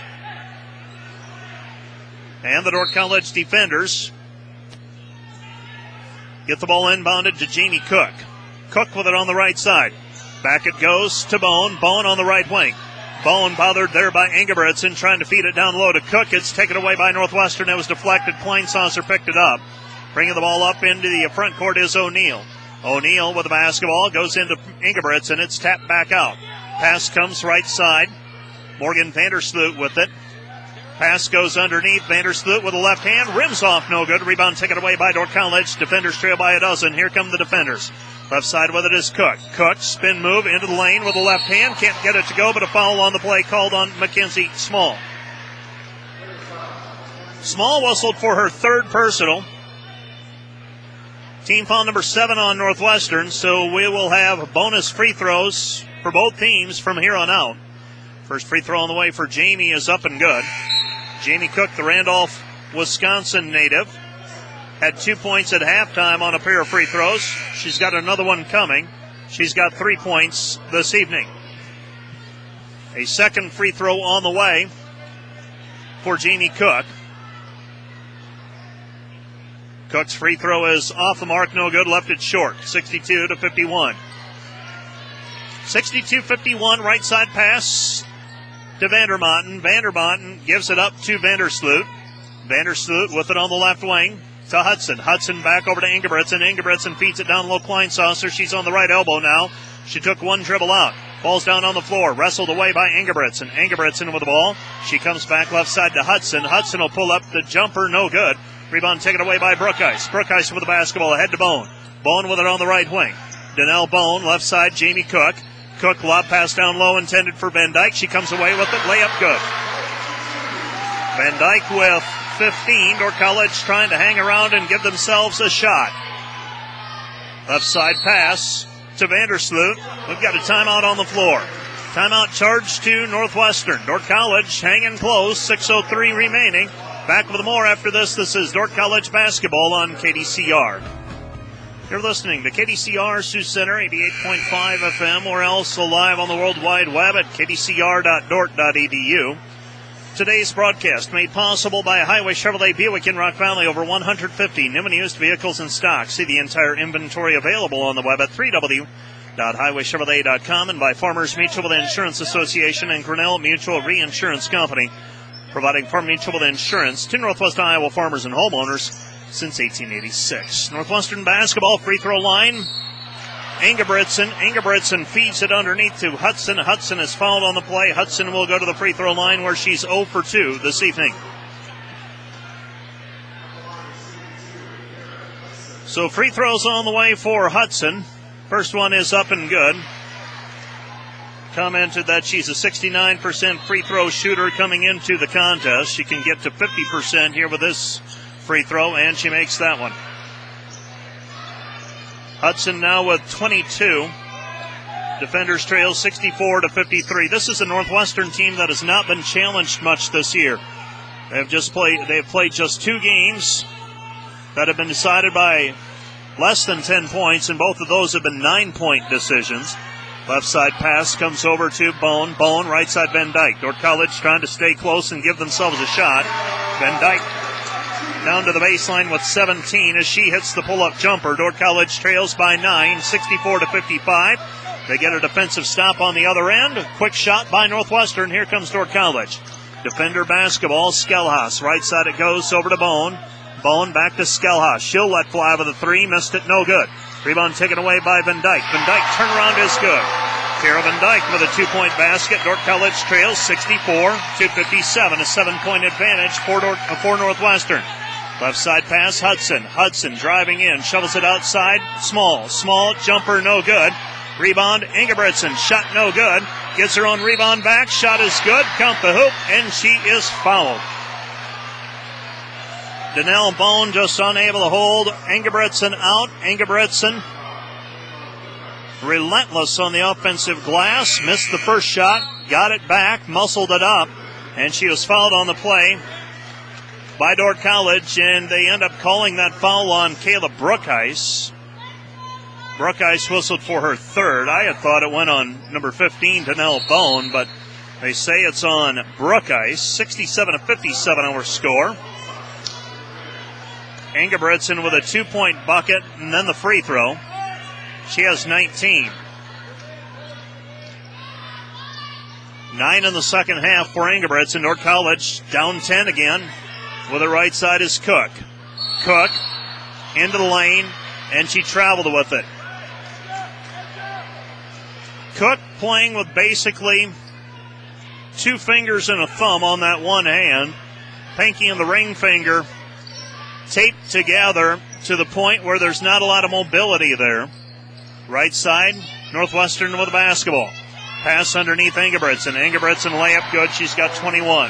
And the Dordt College defenders get the ball inbounded to Jamie Cook. Cook with it on the right side. Back it goes to Bone. Bone on the right wing. Bone bothered there by Ingebrigtsen, trying to feed it down low to Cook. It's taken away by Northwestern. It was deflected. Kleinsasser picked it up. Bringing the ball up into the front court is O'Neal. O'Neal with the basketball goes into Ingebrigtsen. It's tapped back out. Pass comes right side. Morgan Vandersloot with it. Pass goes underneath. Vandersloot with a left hand. Rims off, no good. Rebound taken away by Dordt College. Defenders trail by a dozen. Here come the defenders. Left side with it is Cook. Cook, spin move into the lane with a left hand. Can't get it to go, but a foul on the play called on Mackenzie Small. Small whistled for her 3rd personal. Team foul number 7 on Northwestern, so we will have bonus free throws for both teams from here on out. First free throw on the way for Jamie is up and good. Jamie Cook, the Randolph, Wisconsin native, had 2 points at halftime on a pair of free throws. She's got another one coming. She's got 3 points this evening. A second free throw on the way for Jamie Cook. Cook's free throw is off the mark, no good, left it short, 62-51. 62-51, right side pass to Vandermotten. Vandermotten gives it up to Vandersloot. Vandersloot with it on the left wing to Hudson. Hudson back over to Ingebrigtsen. Ingebrigtsen feeds it down low. Kleinsasser. She's on the right elbow now. She took one dribble out. Ball's down on the floor. Wrestled away by Ingebrigtsen. Ingebrigtsen with the ball. She comes back left side to Hudson. Hudson will pull up the jumper. No good. Rebound taken away by Brookice. Brookice with the basketball ahead to Bone. Bone with it on the right wing. Donnell Bone, left side, Jamie Cook. Cook lob pass down low intended for Van Dyke. She comes away with it. Layup good. Van Dyke with 15. Dordt College trying to hang around and give themselves a shot. Left side pass to Vandersloot. We've got a timeout on the floor. Timeout charged to Northwestern. Dordt College hanging close. 6:03 remaining. Back with more after this. This is Dordt College basketball on KDCR. You're listening to KDCR Sioux Center, 88.5 FM, or else live on the World Wide Web at kdcr.dort.edu. Today's broadcast made possible by Highway Chevrolet Buick in Rock Valley. Over 150 new and used vehicles in stock. See the entire inventory available on the web at www.highwaychevrolet.com, and by Farmers Mutual Insurance Association and Grinnell Mutual Reinsurance Company, providing farm mutual insurance to Northwest Iowa farmers and homeowners since 1886. Northwestern basketball free throw line. Ingebrigtsen feeds it underneath to Hudson. Hudson is fouled on the play. Hudson will go to the free throw line where she's 0 for 2 this evening. So free throws on the way for Hudson. First one is up and good. Commented that she's a 69% free throw shooter coming into the contest. She can get to 50% here with this free throw, and she makes that one. Hudson now with 22. Defenders trail 64-53. This is a Northwestern team that has not been challenged much this year. They've played just 2 games that have been decided by less than 10 points, and both of those have been 9-point decisions. Left side pass comes over to Bone. Bone, right side Van Dyke. Dordt College trying to stay close and give themselves a shot. Van Dyke down to the baseline with 17 as she hits the pull-up jumper. Dordt College trails by 9, 64-55. They get a defensive stop on the other end. Quick shot by Northwestern. Here comes Dordt College. Defender basketball, Skelhaus. Right side it goes over to Bone. Bone back to Skelhaus. She'll let fly with a 3. Missed it, no good. Rebound taken away by Van Dyke. Van Dyke turnaround is good. Kara Van Dyke with a 2-point basket. Dordt College trails 64-57. A 7-point advantage for Northwestern. Left side pass, Hudson. Hudson driving in, shovels it outside. Small jumper, no good. Rebound, Ingebretson. Shot no good. Gets her own rebound back. Shot is good. Count the hoop, and she is fouled. Danelle Bone just unable to hold Ingebretson out. Ingebretson relentless on the offensive glass. Missed the first shot. Got it back. Muscled it up. And she was fouled on the play by Dordt College, and they end up calling that foul on Kayla Brookhuis. Brookhuis whistled for her 3rd. I had thought it went on number 15, Danelle Bone, but they say it's on Brookhuis. 67-57 our score. Ingebretson with a 2-point bucket and then the free throw. She has 19. 9 in the second half for Ingebretson. Dordt College down 10 again. With the right side is Cook. Cook into the lane, and she traveled with it. Cook playing with basically 2 fingers and a thumb on that one hand. Pinky and the ring finger taped together to the point where there's not a lot of mobility there. Right side, Northwestern with the basketball. Pass underneath Ingebretson. Ingebretson layup good. She's got 21.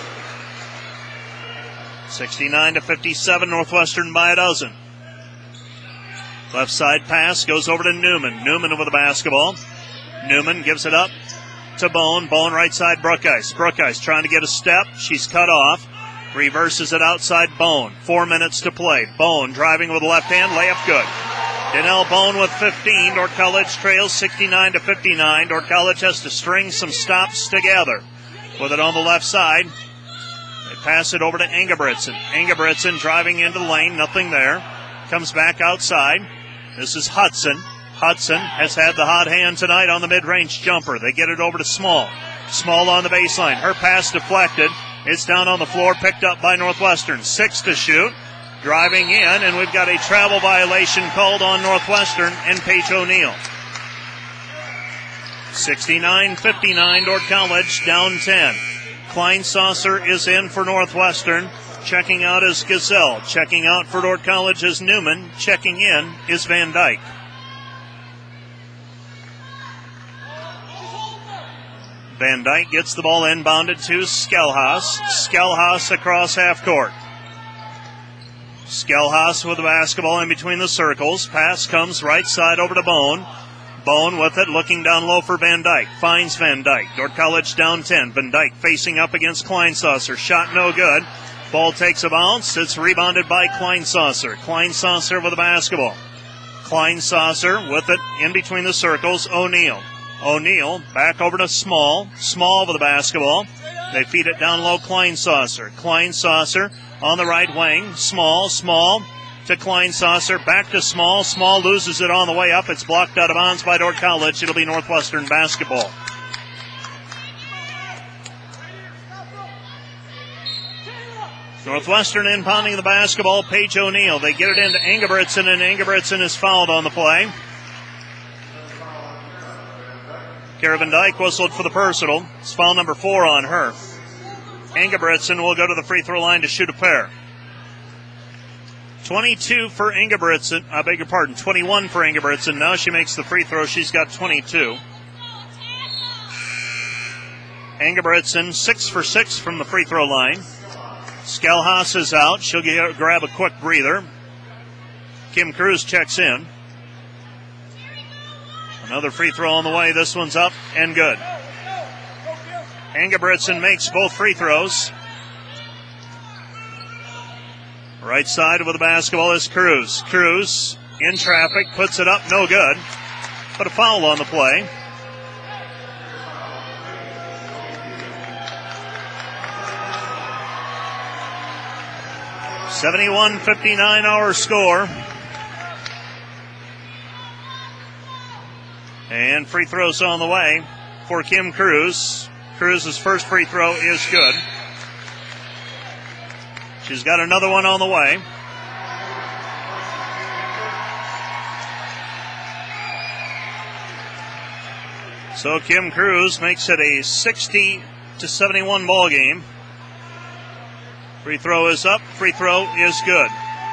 69-57, Northwestern by a dozen. Left side pass goes over to Newman. Newman with the basketball. Newman gives it up to Bone. Bone right side, Brookhuis. Brookhuis trying to get a step. She's cut off. Reverses it outside Bone. 4 minutes to play. Bone driving with the left hand. Layup good. Danelle Bone with 15. Dordt College trails 69-59. Dordt College has to string some stops together. With it on the left side. They pass it over to Ingebretson. Ingebretson driving into the lane. Nothing there. Comes back outside. This is Hudson. Hudson has had the hot hand tonight on the mid-range jumper. They get it over to Small. Small on the baseline. Her pass deflected. It's down on the floor, picked up by Northwestern. 6 to shoot. Driving in, and we've got a travel violation called on Northwestern and Paige O'Neill. 69-59, Dordt College down 10. Kleinsasser is in for Northwestern. Checking out is Gazelle. Checking out for Dordt College is Newman. Checking in is Van Dyke. Van Dyke gets the ball inbounded to Skelhaus. Skelhaus across half court. Skelhaus with the basketball in between the circles. Pass comes right side over to Bone. Bone with it, looking down low for Van Dyke. Finds Van Dyke. Dordt College down 10. Van Dyke facing up against Kleinsasser. Shot no good. Ball takes a bounce. It's rebounded by Kleinsasser. Kleinsasser with the basketball. Kleinsasser with it in between the circles. O'Neill. O'Neill back over to Small. Small with the basketball. They feed it down low, Kleinsasser. Kleinsasser on the right wing. Small to Kleinsasser. Back to Small. Small loses it on the way up. It's blocked out of bounds by Dordt College. It'll be Northwestern basketball. Northwestern inbounding the basketball. Paige O'Neill. They get it into Ingebretson, and Ingebretson is fouled on the play. Kara Van Dyke whistled for the personal. It's foul number 4 on her. Ingebretson will go to the free throw line to shoot a pair. 22 for Ingebretson. I beg your pardon, 21 for Ingebretson. Now she makes the free throw. She's got 22. Ingebretson 6 for 6 from the free throw line. Skelhaus is out. She'll grab a quick breather. Kim Cruz checks in. Another free throw on the way. This one's up and good. Ingebrigtsen makes both free throws. Right side with the basketball is Cruz. Cruz in traffic, puts it up, no good. But a foul on the play. .71-59 our score. And free throws on the way for Kim Cruz. Cruz's first free throw is good. She's got another one on the way. So Kim Cruz makes it a 60-71 ball game. Free throw is up. Free throw is good.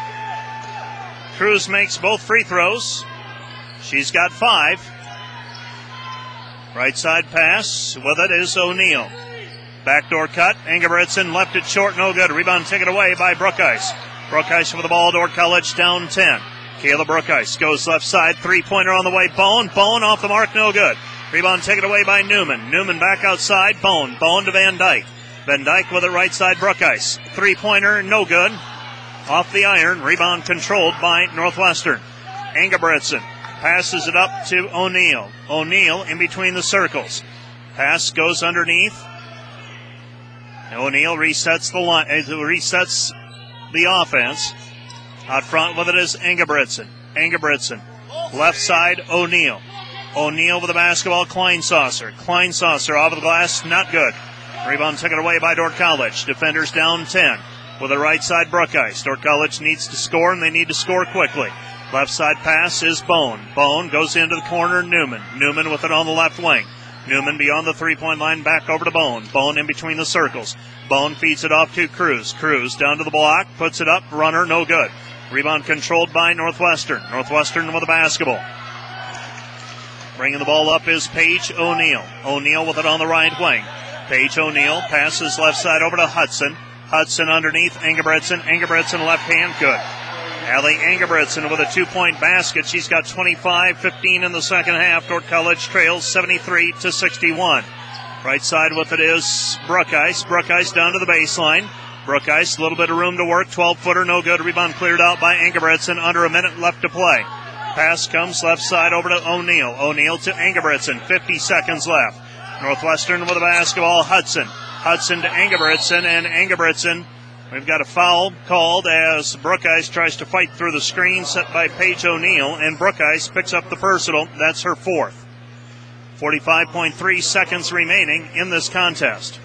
Cruz makes both free throws. She's got 5. Right side pass. With it is O'Neal. Backdoor cut. Ingebrigtsen left it short. No good. Rebound taken away by Brookice. Brookice with the ball. Dordt College down 10. Kayla Brookice goes left side. Three-pointer on the way. Bone. Bone off the mark. No good. Rebound taken away by Newman. Newman back outside. Bone. Bone to Van Dyke. Van Dyke with it right side. Brookice. Three-pointer. No good. Off the iron. Rebound controlled by Northwestern. Ingebrigtsen passes it up to O'Neal. O'Neal in between the circles. Pass goes underneath. O'Neal resets the offense. Out front with it is Ingebrigtsen. Ingebrigtsen. Left side, O'Neal. O'Neal with the basketball, Kleinsasser. Kleinsasser off of the glass, not good. Rebound taken away by Dordt College. Defenders down 10. With the right side, Brookice. Dordt College needs to score, and they need to score quickly. Left side pass is Bone. Bone goes into the corner, Newman. Newman with it on the left wing. Newman beyond the three-point line, back over to Bone. Bone in between the circles. Bone feeds it off to Cruz. Cruz down to the block, puts it up, runner, no good. Rebound controlled by Northwestern. Northwestern with the basketball. Bringing the ball up is Paige O'Neal. O'Neal with it on the right wing. Paige O'Neal passes left side over to Hudson. Hudson underneath Ingebrigtsen. Ingebrigtsen left hand, good. Allie Ingebrigtsen with a 2-point basket. She's got 25-15 in the second half. Dordt College trails 73-61. Right side with it is Brookice. Brookice down to the baseline. Brookice, a little bit of room to work. 12-footer, no good. Rebound cleared out by Ingebrigtsen. Under a minute left to play. Pass comes left side over to O'Neal. O'Neal to Ingebrigtsen. 50 seconds left. Northwestern with the basketball. Hudson. Hudson to Ingebrigtsen, and Ingebrigtsen, we've got a foul called as Brookice tries to fight through the screen set by Paige O'Neal, and Brookice picks up the personal. That's her 4th. 45.3 seconds remaining in this contest.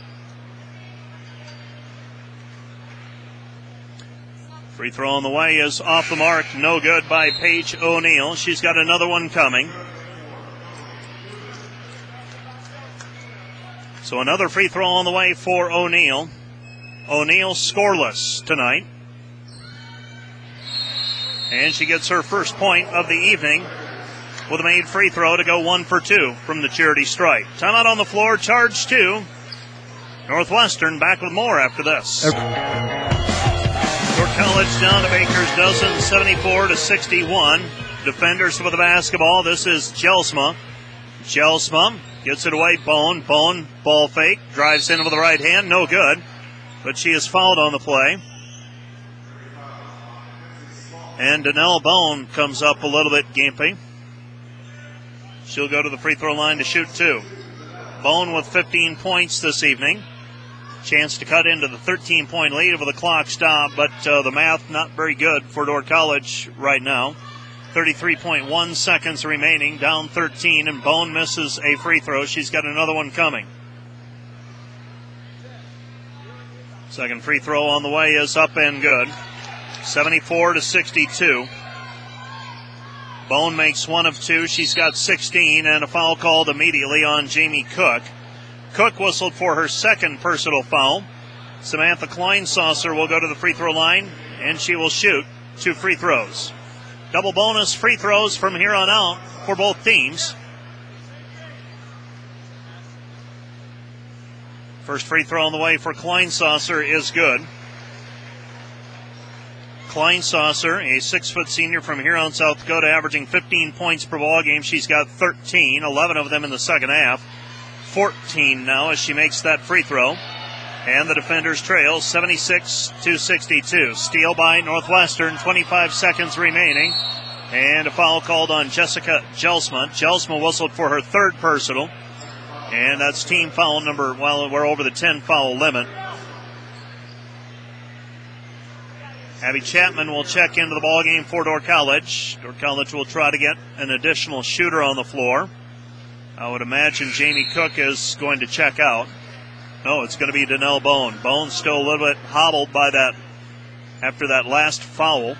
Free throw on the way is off the mark. No good by Paige O'Neal. She's got another one coming. So another free throw on the way for O'Neal. O'Neal scoreless tonight. And she gets her first point of the evening with a made free throw to go 1 for 2 from the charity stripe. Timeout on the floor, charge 2. Northwestern back with more after this. Dordt College down to Baker's Dozen, 74-61. Defenders with the basketball. This is Jelsma. Jelsma gets it away. Bone. Bone, ball fake. Drives in with the right hand. No good. But she is fouled on the play. And Donnell Bone comes up a little bit gimpy. She'll go to the free throw line to shoot 2. Bone with 15 points this evening. Chance to cut into the 13-point lead with a clock stop, but the math not very good for Dordt College right now. 33.1 seconds remaining, down 13, and Bone misses a free throw. She's got another one coming. Second free throw on the way is up and good. 74-62. Bone makes 1 of 2. She's got 16, and a foul called immediately on Jamie Cook. Cook whistled for her second personal foul. Samantha Kleinsasser will go to the free throw line, and she will shoot 2 free throws. Double bonus free throws from here on out for both teams. First free throw on the way for Kleinsasser is good. Kleinsasser, a 6-foot senior from Huron, South Dakota, averaging 15 points per ball game. She's got 13, 11 of them in the second half. 14 now as she makes that free throw. And the defenders trail 76-62. Steal by Northwestern, 25 seconds remaining. And a foul called on Jessica Jelsma. Jelsma whistled for her third personal. And that's team foul number, well, we're over the 10 foul limit. Abby Chapman will check into the ballgame for Dordt College. Dordt College will try to get an additional shooter on the floor. I would imagine Jamie Cook is going to check out. No, it's going to be Danelle Bone. Bone's still a little bit hobbled by that after that last foul.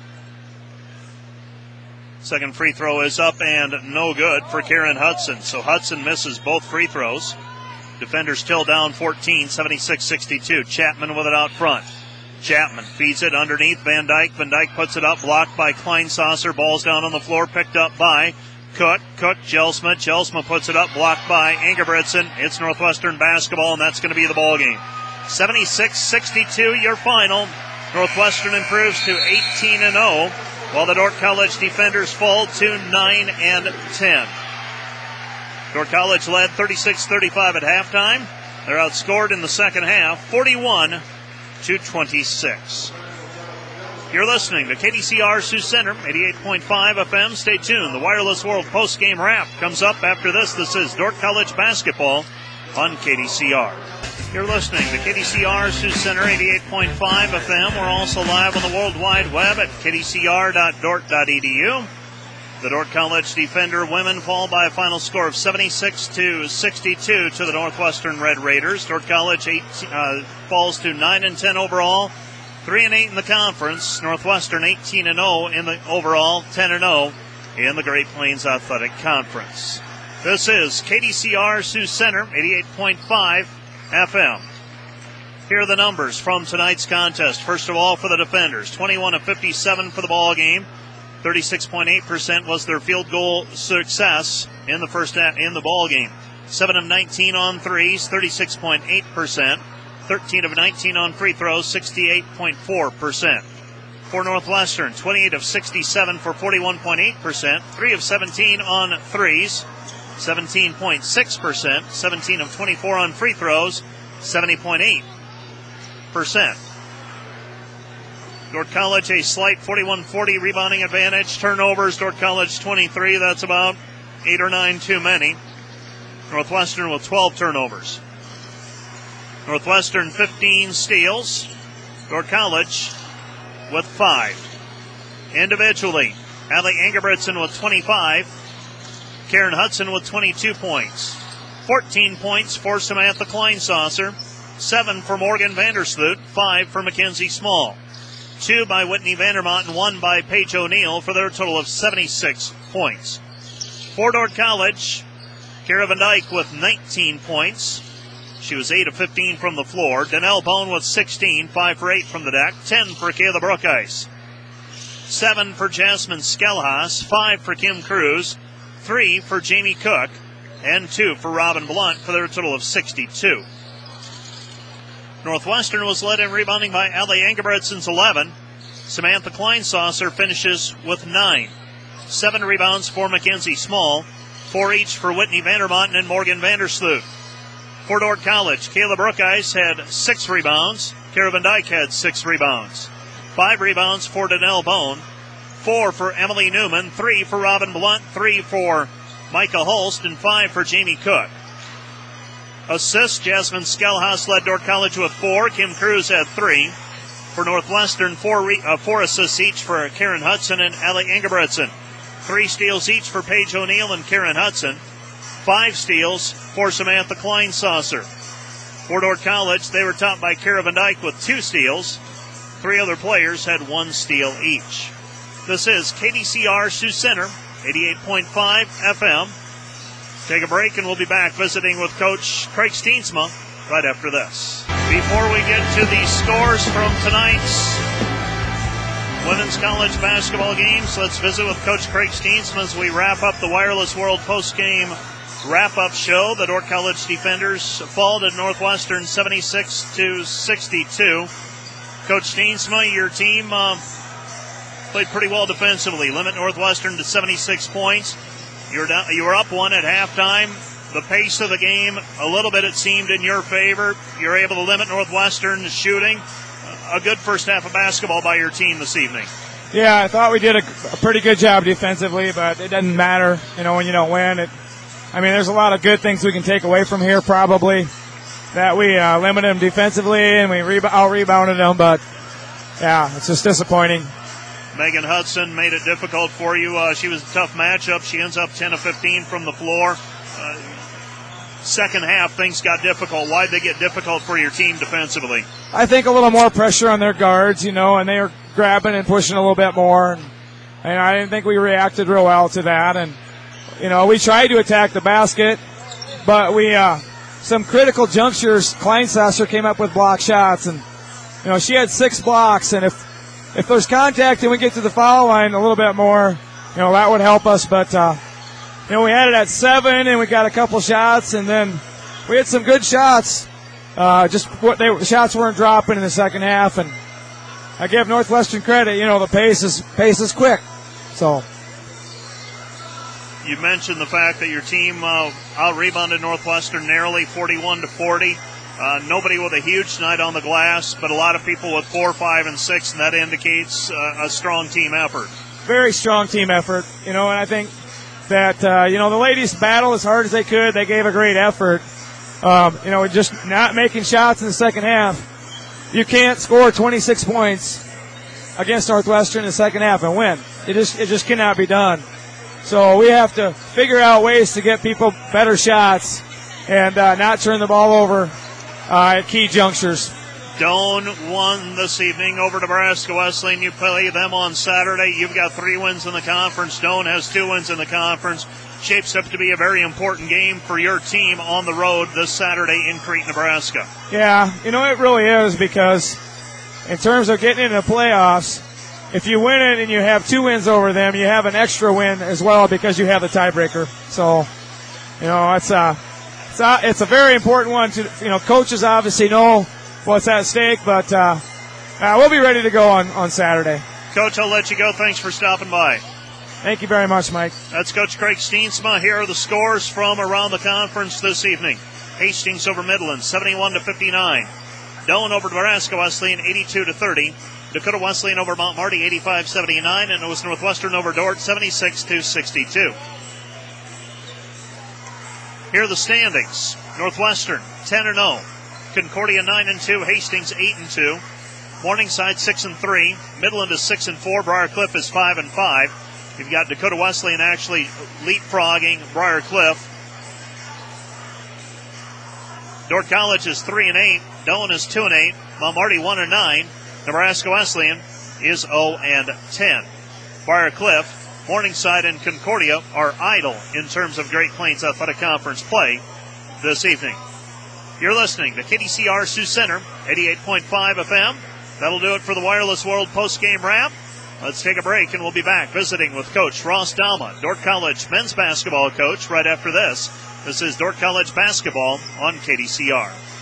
Second free throw is up and no good for Karen Hudson. So Hudson misses both free throws. Defenders still down 14, 76-62. Chapman with it out front. Chapman feeds it underneath Van Dyke. Van Dyke puts it up, blocked by Kleinsasser. Ball's down on the floor, picked up by Cook. Cook, Jelsma. Jelsma puts it up, blocked by Ingebretson. It's Northwestern basketball, and that's going to be the ball game. 76-62, your final. Northwestern improves to 18-0, while the Dordt College defenders fall to 9-10. Dordt College led 36-35 at halftime. They're outscored in the second half, 41-26. You're listening to KDCR Sioux Center, 88.5 FM. Stay tuned. The Wireless World postgame wrap comes up after this. This is Dordt College basketball on KDCR. You're listening to KDCR Sioux Center, 88.5 FM. We're also live on the World Wide Web at kdcr.dort.edu. The Dordt College defender women fall by a final score of 76-62 to the Northwestern Red Raiders. Dordt College falls to 9-10 overall, 3-8 in the conference. Northwestern 18-0 in the overall, 10-0 in the Great Plains Athletic Conference. This is KDCR Sioux Center, 88.5 FM. Here are the numbers from tonight's contest. First of all, for the defenders, 21 of 57 for the ball game. 36.8% was their field goal success in the first in the ball game. 7 of 19 on threes, 36.8%. 13 of 19 on free throws, 68.4%. For Northwestern, 28 of 67 for 41.8%. 3 of 17 on threes, 17.6%. 17 of 24 on free throws, 70.8%. Dordt College a slight 41-40 rebounding advantage. Turnovers, Dordt College 23. That's about 8 or 9 too many. Northwestern with 12 turnovers. Northwestern 15 steals. Dordt College with 5. Individually, Allie Ingebretson with 25. Karen Hudson with 22 points. 14 points for Samantha Kleinsasser. 7 for Morgan Vandersloot. 5 for Mackenzie Small. 2 by Whitney Vandermont and 1 by Paige O'Neill for their total of 76 points. For Dordt College, Kara Van Dyke with 19 points. She was 8 of 15 from the floor. Danelle Bone with 16, 5 for 8 from the deck. 10 for Kayla Brookice. 7 for Jasmine Skelhaas. 5 for Kim Cruz. 3 for Jamie Cook. And 2 for Robin Blunt for their total of 62. Northwestern was led in rebounding by Allie Ingebretson's 11. Samantha Kleinsasser finishes with 9. 7 rebounds for Mackenzie Small. 4 each for Whitney Vandermont and Morgan Vandersloot. For Dordt College, Kayla Brookice had 6 rebounds. Kara Van Dyke had 6 rebounds. 5 rebounds for Danelle Bone. 4 for Emily Newman. 3 for Robin Blunt. 3 for Micah Holst. And 5 for Jamie Cook. Assists, Jasmine Skelhaas led Dordt College with 4. Kim Cruz had 3. For Northwestern, 4 assists each for Karen Hudson and Allie Ingebretson. 3 steals each for Paige O'Neill and Karen Hudson. 5 steals for Samantha Kleinsasser. For Dordt College, they were topped by Kara Van Dyke with 2 steals. 3 other players had 1 steal each. This is KDCR Sioux Center, 88.5 FM. Take a break, and we'll be back visiting with Coach Craig Steensma right after this. Before we get to the scores from tonight's women's college basketball games, let's visit with Coach Craig Steensma as we wrap up the Wireless World postgame wrap-up show. The Dordt College defenders fall to Northwestern 76-62. Coach Steensma, your team played pretty well defensively. Limit Northwestern to 76 points. You were up one at halftime. The pace of the game, a little bit it seemed in your favor. You're able to limit Northwestern's shooting. A good first half of basketball by your team this evening. Yeah, I thought we did a pretty good job defensively, but it doesn't matter, when you don't win. There's a lot of good things we can take away from here probably, that we limited them defensively and we out-rebounded them, but, yeah, it's just disappointing. Megan Hudson made it difficult for you. She was a tough matchup. She ends up 10 of 15 from the floor. Second half, things got difficult. Why'd they get difficult for your team defensively? I think a little more pressure on their guards, and they were grabbing and pushing a little bit more. And I didn't think we reacted real well to that. And, we tried to attack the basket, but we some critical junctures, Kleinsasser came up with block shots. And, she had 6 blocks. And if there's contact and we get to the foul line a little bit more, that would help us. But, we had it at 7, and we got a couple shots, and then we had some good shots. The shots weren't dropping in the second half, and I give Northwestern credit. The pace is quick. So you mentioned the fact that your team out-rebounded Northwestern narrowly, 41-40. Nobody with a huge night on the glass, but a lot of people with 4, 5, and 6, and that indicates a strong team effort. Very strong team effort, and I think that, the ladies battled as hard as they could. They gave a great effort. Just not making shots in the second half. You can't score 26 points against Northwestern in the second half and win. It just cannot be done. So we have to figure out ways to get people better shots and not turn the ball over at key junctures. Doane won this evening over Nebraska Wesleyan. You play them on Saturday. You've got 3 wins in the conference. Doane has 2 wins in the conference. Shapes up to be a very important game for your team on the road this Saturday in Crete, Nebraska. Yeah, it really is, because in terms of getting into the playoffs, if you win it and you have 2 wins over them, you have an extra win as well because you have the tiebreaker. So, it's a very important one. Coaches obviously know what's at stake, but we'll be ready to go on Saturday. Coach, I'll let you go. Thanks for stopping by. Thank you very much, Mike. That's Coach Craig Steensma. Here are the scores from around the conference this evening. Hastings over Midland, 71-59. Doane over Nebraska Wesleyan, 82-30. Dakota Wesleyan over Mount Marty, 85-79. And it was Northwestern over Dordt, 76-62. Here are the standings. Northwestern, 10-0. Concordia 9-2, Hastings 8-2, Morningside 6-3, Midland is 6-4, Briar Cliff is 5-5. You've got Dakota Wesleyan actually leapfrogging Briar Cliff. Dordt College is 3-8, Doane is 2-8, Mount Marty 1-9, Nebraska Wesleyan is 0-10. Briar Cliff, Morningside, and Concordia are idle in terms of Great Plains Athletic Conference play this evening. You're listening to KDCR Sioux Center, 88.5 FM. That'll do it for the Wireless World postgame wrap. Let's take a break, and we'll be back visiting with Coach Ross Dalma, Dordt College men's basketball coach, right after this. This is Dordt College basketball on KDCR.